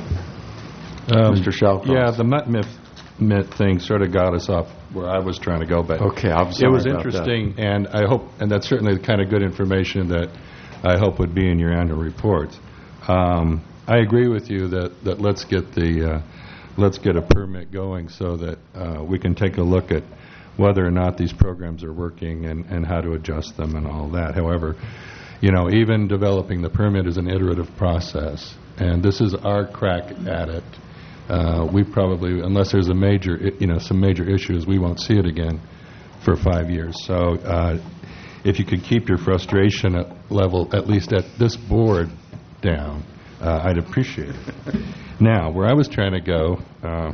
Um, Mister Shawcross. Yeah, the Mutt myth, myth thing sort of got us off where I was trying to go. But okay, I'm sorry it was about interesting, that. and I hope, and that's certainly the kind of good information that I hope would be in your annual reports. Um, I agree with you that, that let's get the uh, let's get a permit going so that uh, we can take a look at whether or not these programs are working and, and how to adjust them and all that. However, you know, even developing the permit is an iterative process, and this is our crack at it. Uh, we probably, unless there's a major, you know, some major issues, we won't see it again for five years. So uh, if you could keep your frustration at level, at least at this board, down, uh, I'd appreciate it. Now, where I was trying to go uh,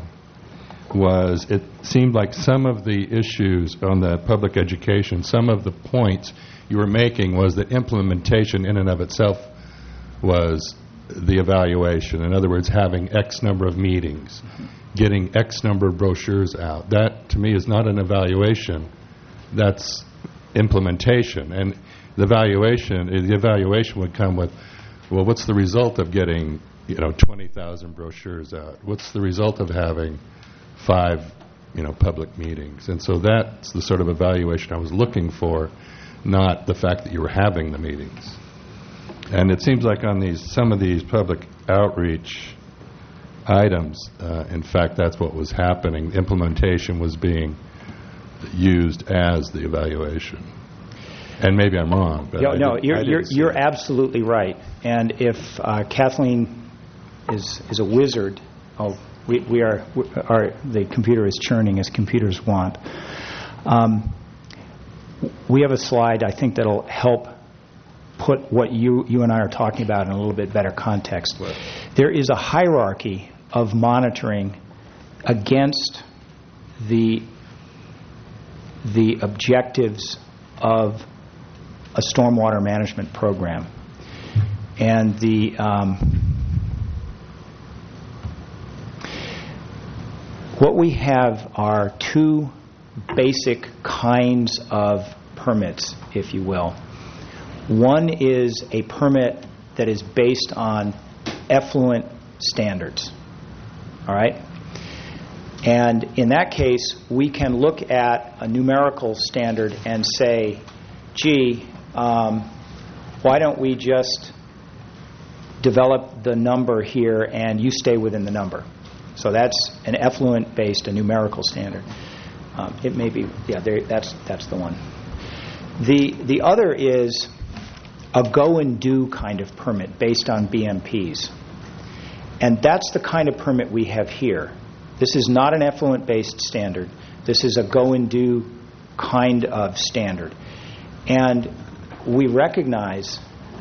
was it seemed like some of the issues on the public education, some of the points you were making was that implementation in and of itself was the evaluation. In other words, having X number of meetings, getting X number of brochures out. That, to me, is not an evaluation. That's implementation. And the evaluation, the evaluation would come with, well, what's the result of getting, you know, twenty thousand brochures out? What's the result of having five, you know, public meetings? And so that's the sort of evaluation I was looking for, not the fact that you were having the meetings. And it seems like on these some of these public outreach items, uh, in fact, that's what was happening. Implementation was being used as the evaluation. And maybe I'm wrong. But no, I no did, you're, I you're, you're it. absolutely right. And if uh, Kathleen is is a wizard, oh, we, we are, we are, the computer is churning as computers want. Um, we have a slide, I think, that'll help put what you, you and I are talking about in a little bit better context. Right. There is a hierarchy of monitoring against the the objectives of a stormwater management program. And the um, what we have are two basic kinds of permits, if you will. One is a permit that is based on effluent standards. All right? And in that case, we can look at a numerical standard and say, gee, um, why don't we just develop the number here and you stay within the number? So that's an effluent-based, a numerical standard. Um, it may be, yeah, there, that's that's the one. The the other is a go-and-do kind of permit based on B M Ps. And that's the kind of permit we have here. This is not an effluent-based standard. This is a go-and-do kind of standard. And we recognize...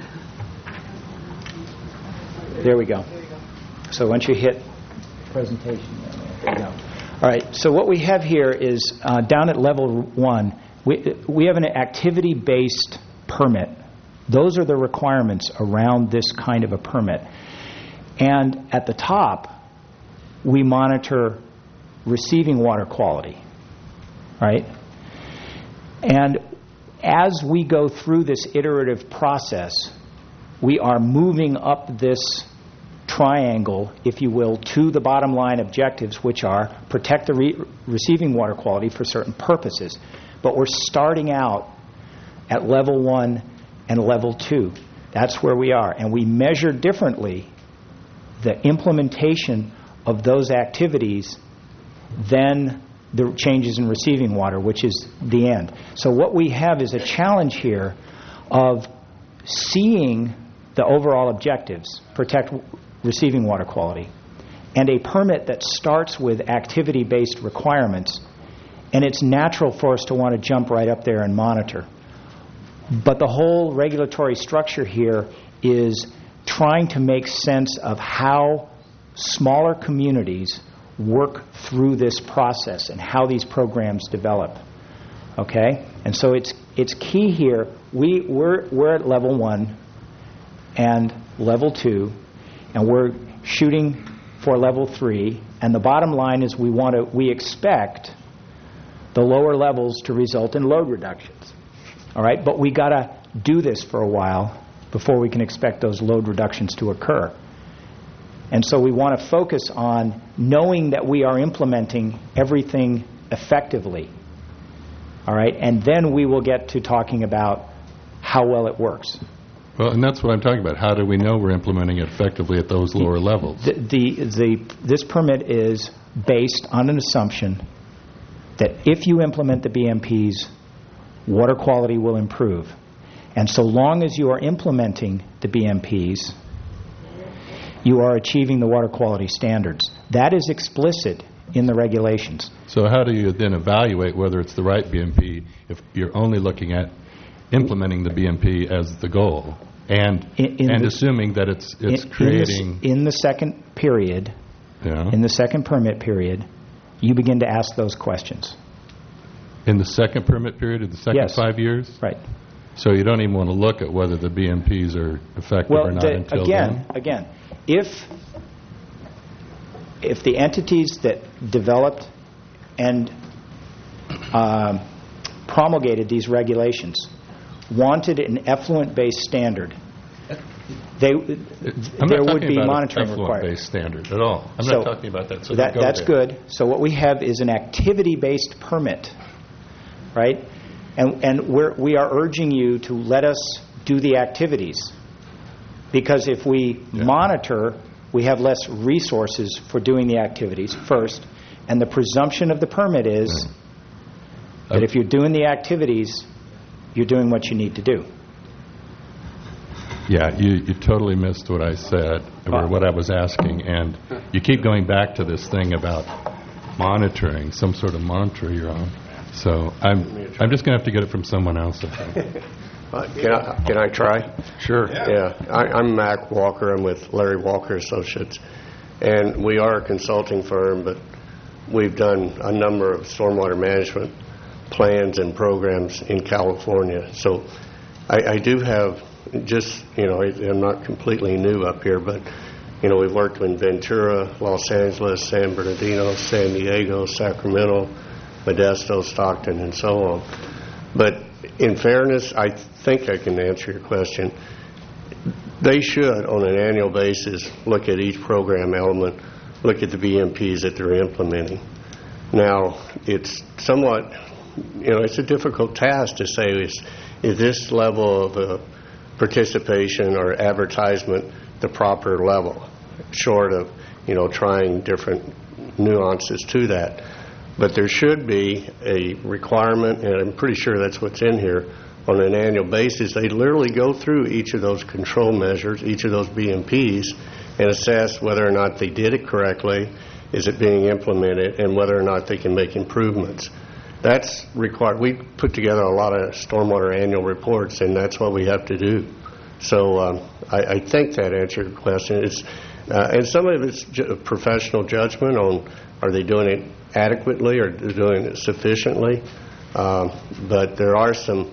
There we go. So once you hit presentation, there you go. All right, so what we have here is uh, down at level one, we, we have an activity-based permit. Those are the requirements around this kind of a permit. And at the top, we monitor receiving water quality, right? And as we go through this iterative process, we are moving up this triangle, if you will, to the bottom line objectives, which are protect the re- receiving water quality for certain purposes. But we're starting out at level one and level two. That's where we are. And we measure differently the implementation of those activities than the changes in receiving water, which is the end. So what we have is a challenge here of seeing the overall objectives, protect receiving water quality, and a permit that starts with activity-based requirements, and it's natural for us to want to jump right up there and monitor. But the whole regulatory structure here is trying to make sense of how smaller communities work through this process and how these programs develop. Okay? And so it's it's key here. We, we're, we're at level one and level two, and we're shooting for level three. And the bottom line is we want to we expect the lower levels to result in load reductions. All right? But we got to do this for a while before we can expect those load reductions to occur. And so we want to focus on knowing that we are implementing everything effectively. All right? And then we will get to talking about how well it works. Well, and that's what I'm talking about. How do we know we're implementing it effectively at those lower levels? The, the, the, this permit is based on an assumption that if you implement the B M Ps, water quality will improve. And so long as you are implementing the B M Ps, you are achieving the water quality standards. That is explicit in the regulations. So how do you then evaluate whether it's the right B M P if you're only looking at implementing the B M P as the goal and in, in and the, assuming that it's it's in, creating... In the, in the second period, yeah. in the second permit period, you begin to ask those questions. In the second permit period of the second yes. five years? Right. So you don't even want to look at whether the B M Ps are effective well, or not the, until again, then? Again, if, if the entities that developed and um, promulgated these regulations wanted an effluent-based standard, they, I'm there not would be about monitoring an required. effluent-based standard at all. I'm so not talking about that. So that, go that's there. good. So what we have is an activity-based permit, right? And, and we're, we are urging you to let us do the activities. Because if we yeah. monitor, we have less resources for doing the activities, first. And the presumption of the permit is yeah. that if you're doing the activities, you're doing what you need to do. Yeah, you, you totally missed what I said, or what I was asking. And you keep going back to this thing about monitoring, some sort of monitor you're on. So I'm I'm just going to have to get it from someone else, I think. Uh, can I can I try? Sure. Yeah, yeah. I, I'm Mac Walker. I'm with Larry Walker Associates, and we are a consulting firm, but we've done a number of stormwater management plans and programs in California. So I, I do have just you know I, I'm not completely new up here, but you know we've worked in Ventura, Los Angeles, San Bernardino, San Diego, Sacramento, Modesto, Stockton, and so on. But in fairness, I think I can answer your question. They should, on an annual basis, look at each program element, look at the B M Ps that they're implementing. Now, it's somewhat, you know, it's a difficult task to say, is, is this level of uh, participation or advertisement the proper level, short of, you know, trying different nuances to that. But there should be a requirement, and I'm pretty sure that's what's in here, on an annual basis. They literally go through each of those control measures, each of those B M Ps, and assess whether or not they did it correctly, is it being implemented, and whether or not they can make improvements. That's required. We put together a lot of stormwater annual reports, and that's what we have to do. So um, I, I think that answered your question. It's, uh, and some of it's ju- professional judgment on are they doing it adequately or doing it sufficiently. Um, but there are some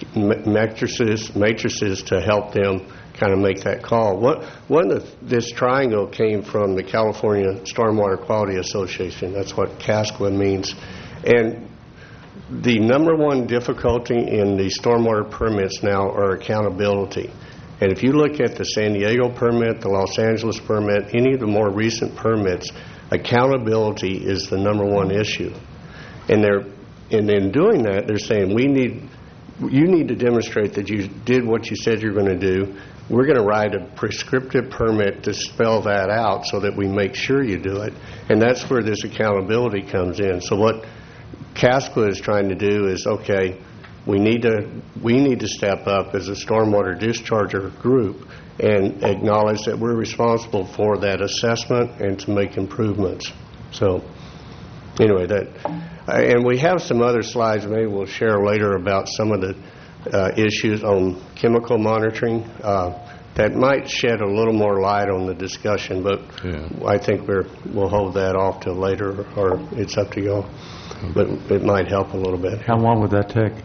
matrices, matrices to help them kind of make that call. What, one of this triangle came from the California Stormwater Quality Association. That's what CASQUA means. And the number one difficulty in the stormwater permits now are accountability. And if you look at the San Diego permit, the Los Angeles permit, any of the more recent permits, accountability is the number one issue. And they're and in doing that, they're saying we need you need to demonstrate that you did what you said you're going to do. We're going to write a prescriptive permit to spell that out so that we make sure you do it. And that's where this accountability comes in. So what CASQUA is trying to do is, okay, we need to we need to step up as a stormwater discharger group and acknowledge that we're responsible for that assessment and to make improvements. So anyway, that and we have some other slides maybe we'll share later about some of the uh, issues on chemical monitoring uh, that might shed a little more light on the discussion, but Yeah. I think we're, we'll hold that off till later, or it's up to y'all. But it might help a little bit. How long would that take?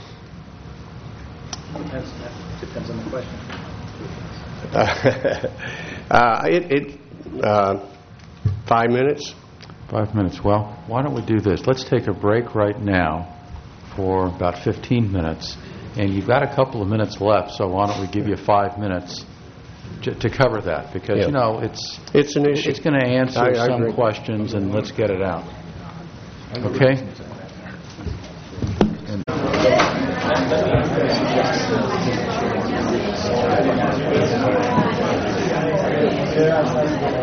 Depends depends on the question. uh, it, it uh, five minutes. Five minutes. Well, why don't we do this? Let's take a break right now for about fifteen minutes. And you've got a couple of minutes left, so why don't we give you five minutes to, to cover that? Because, Yeah. you know, it's It's an issue. it's going to answer I- I some agree. questions, and let's get it out. Okay? And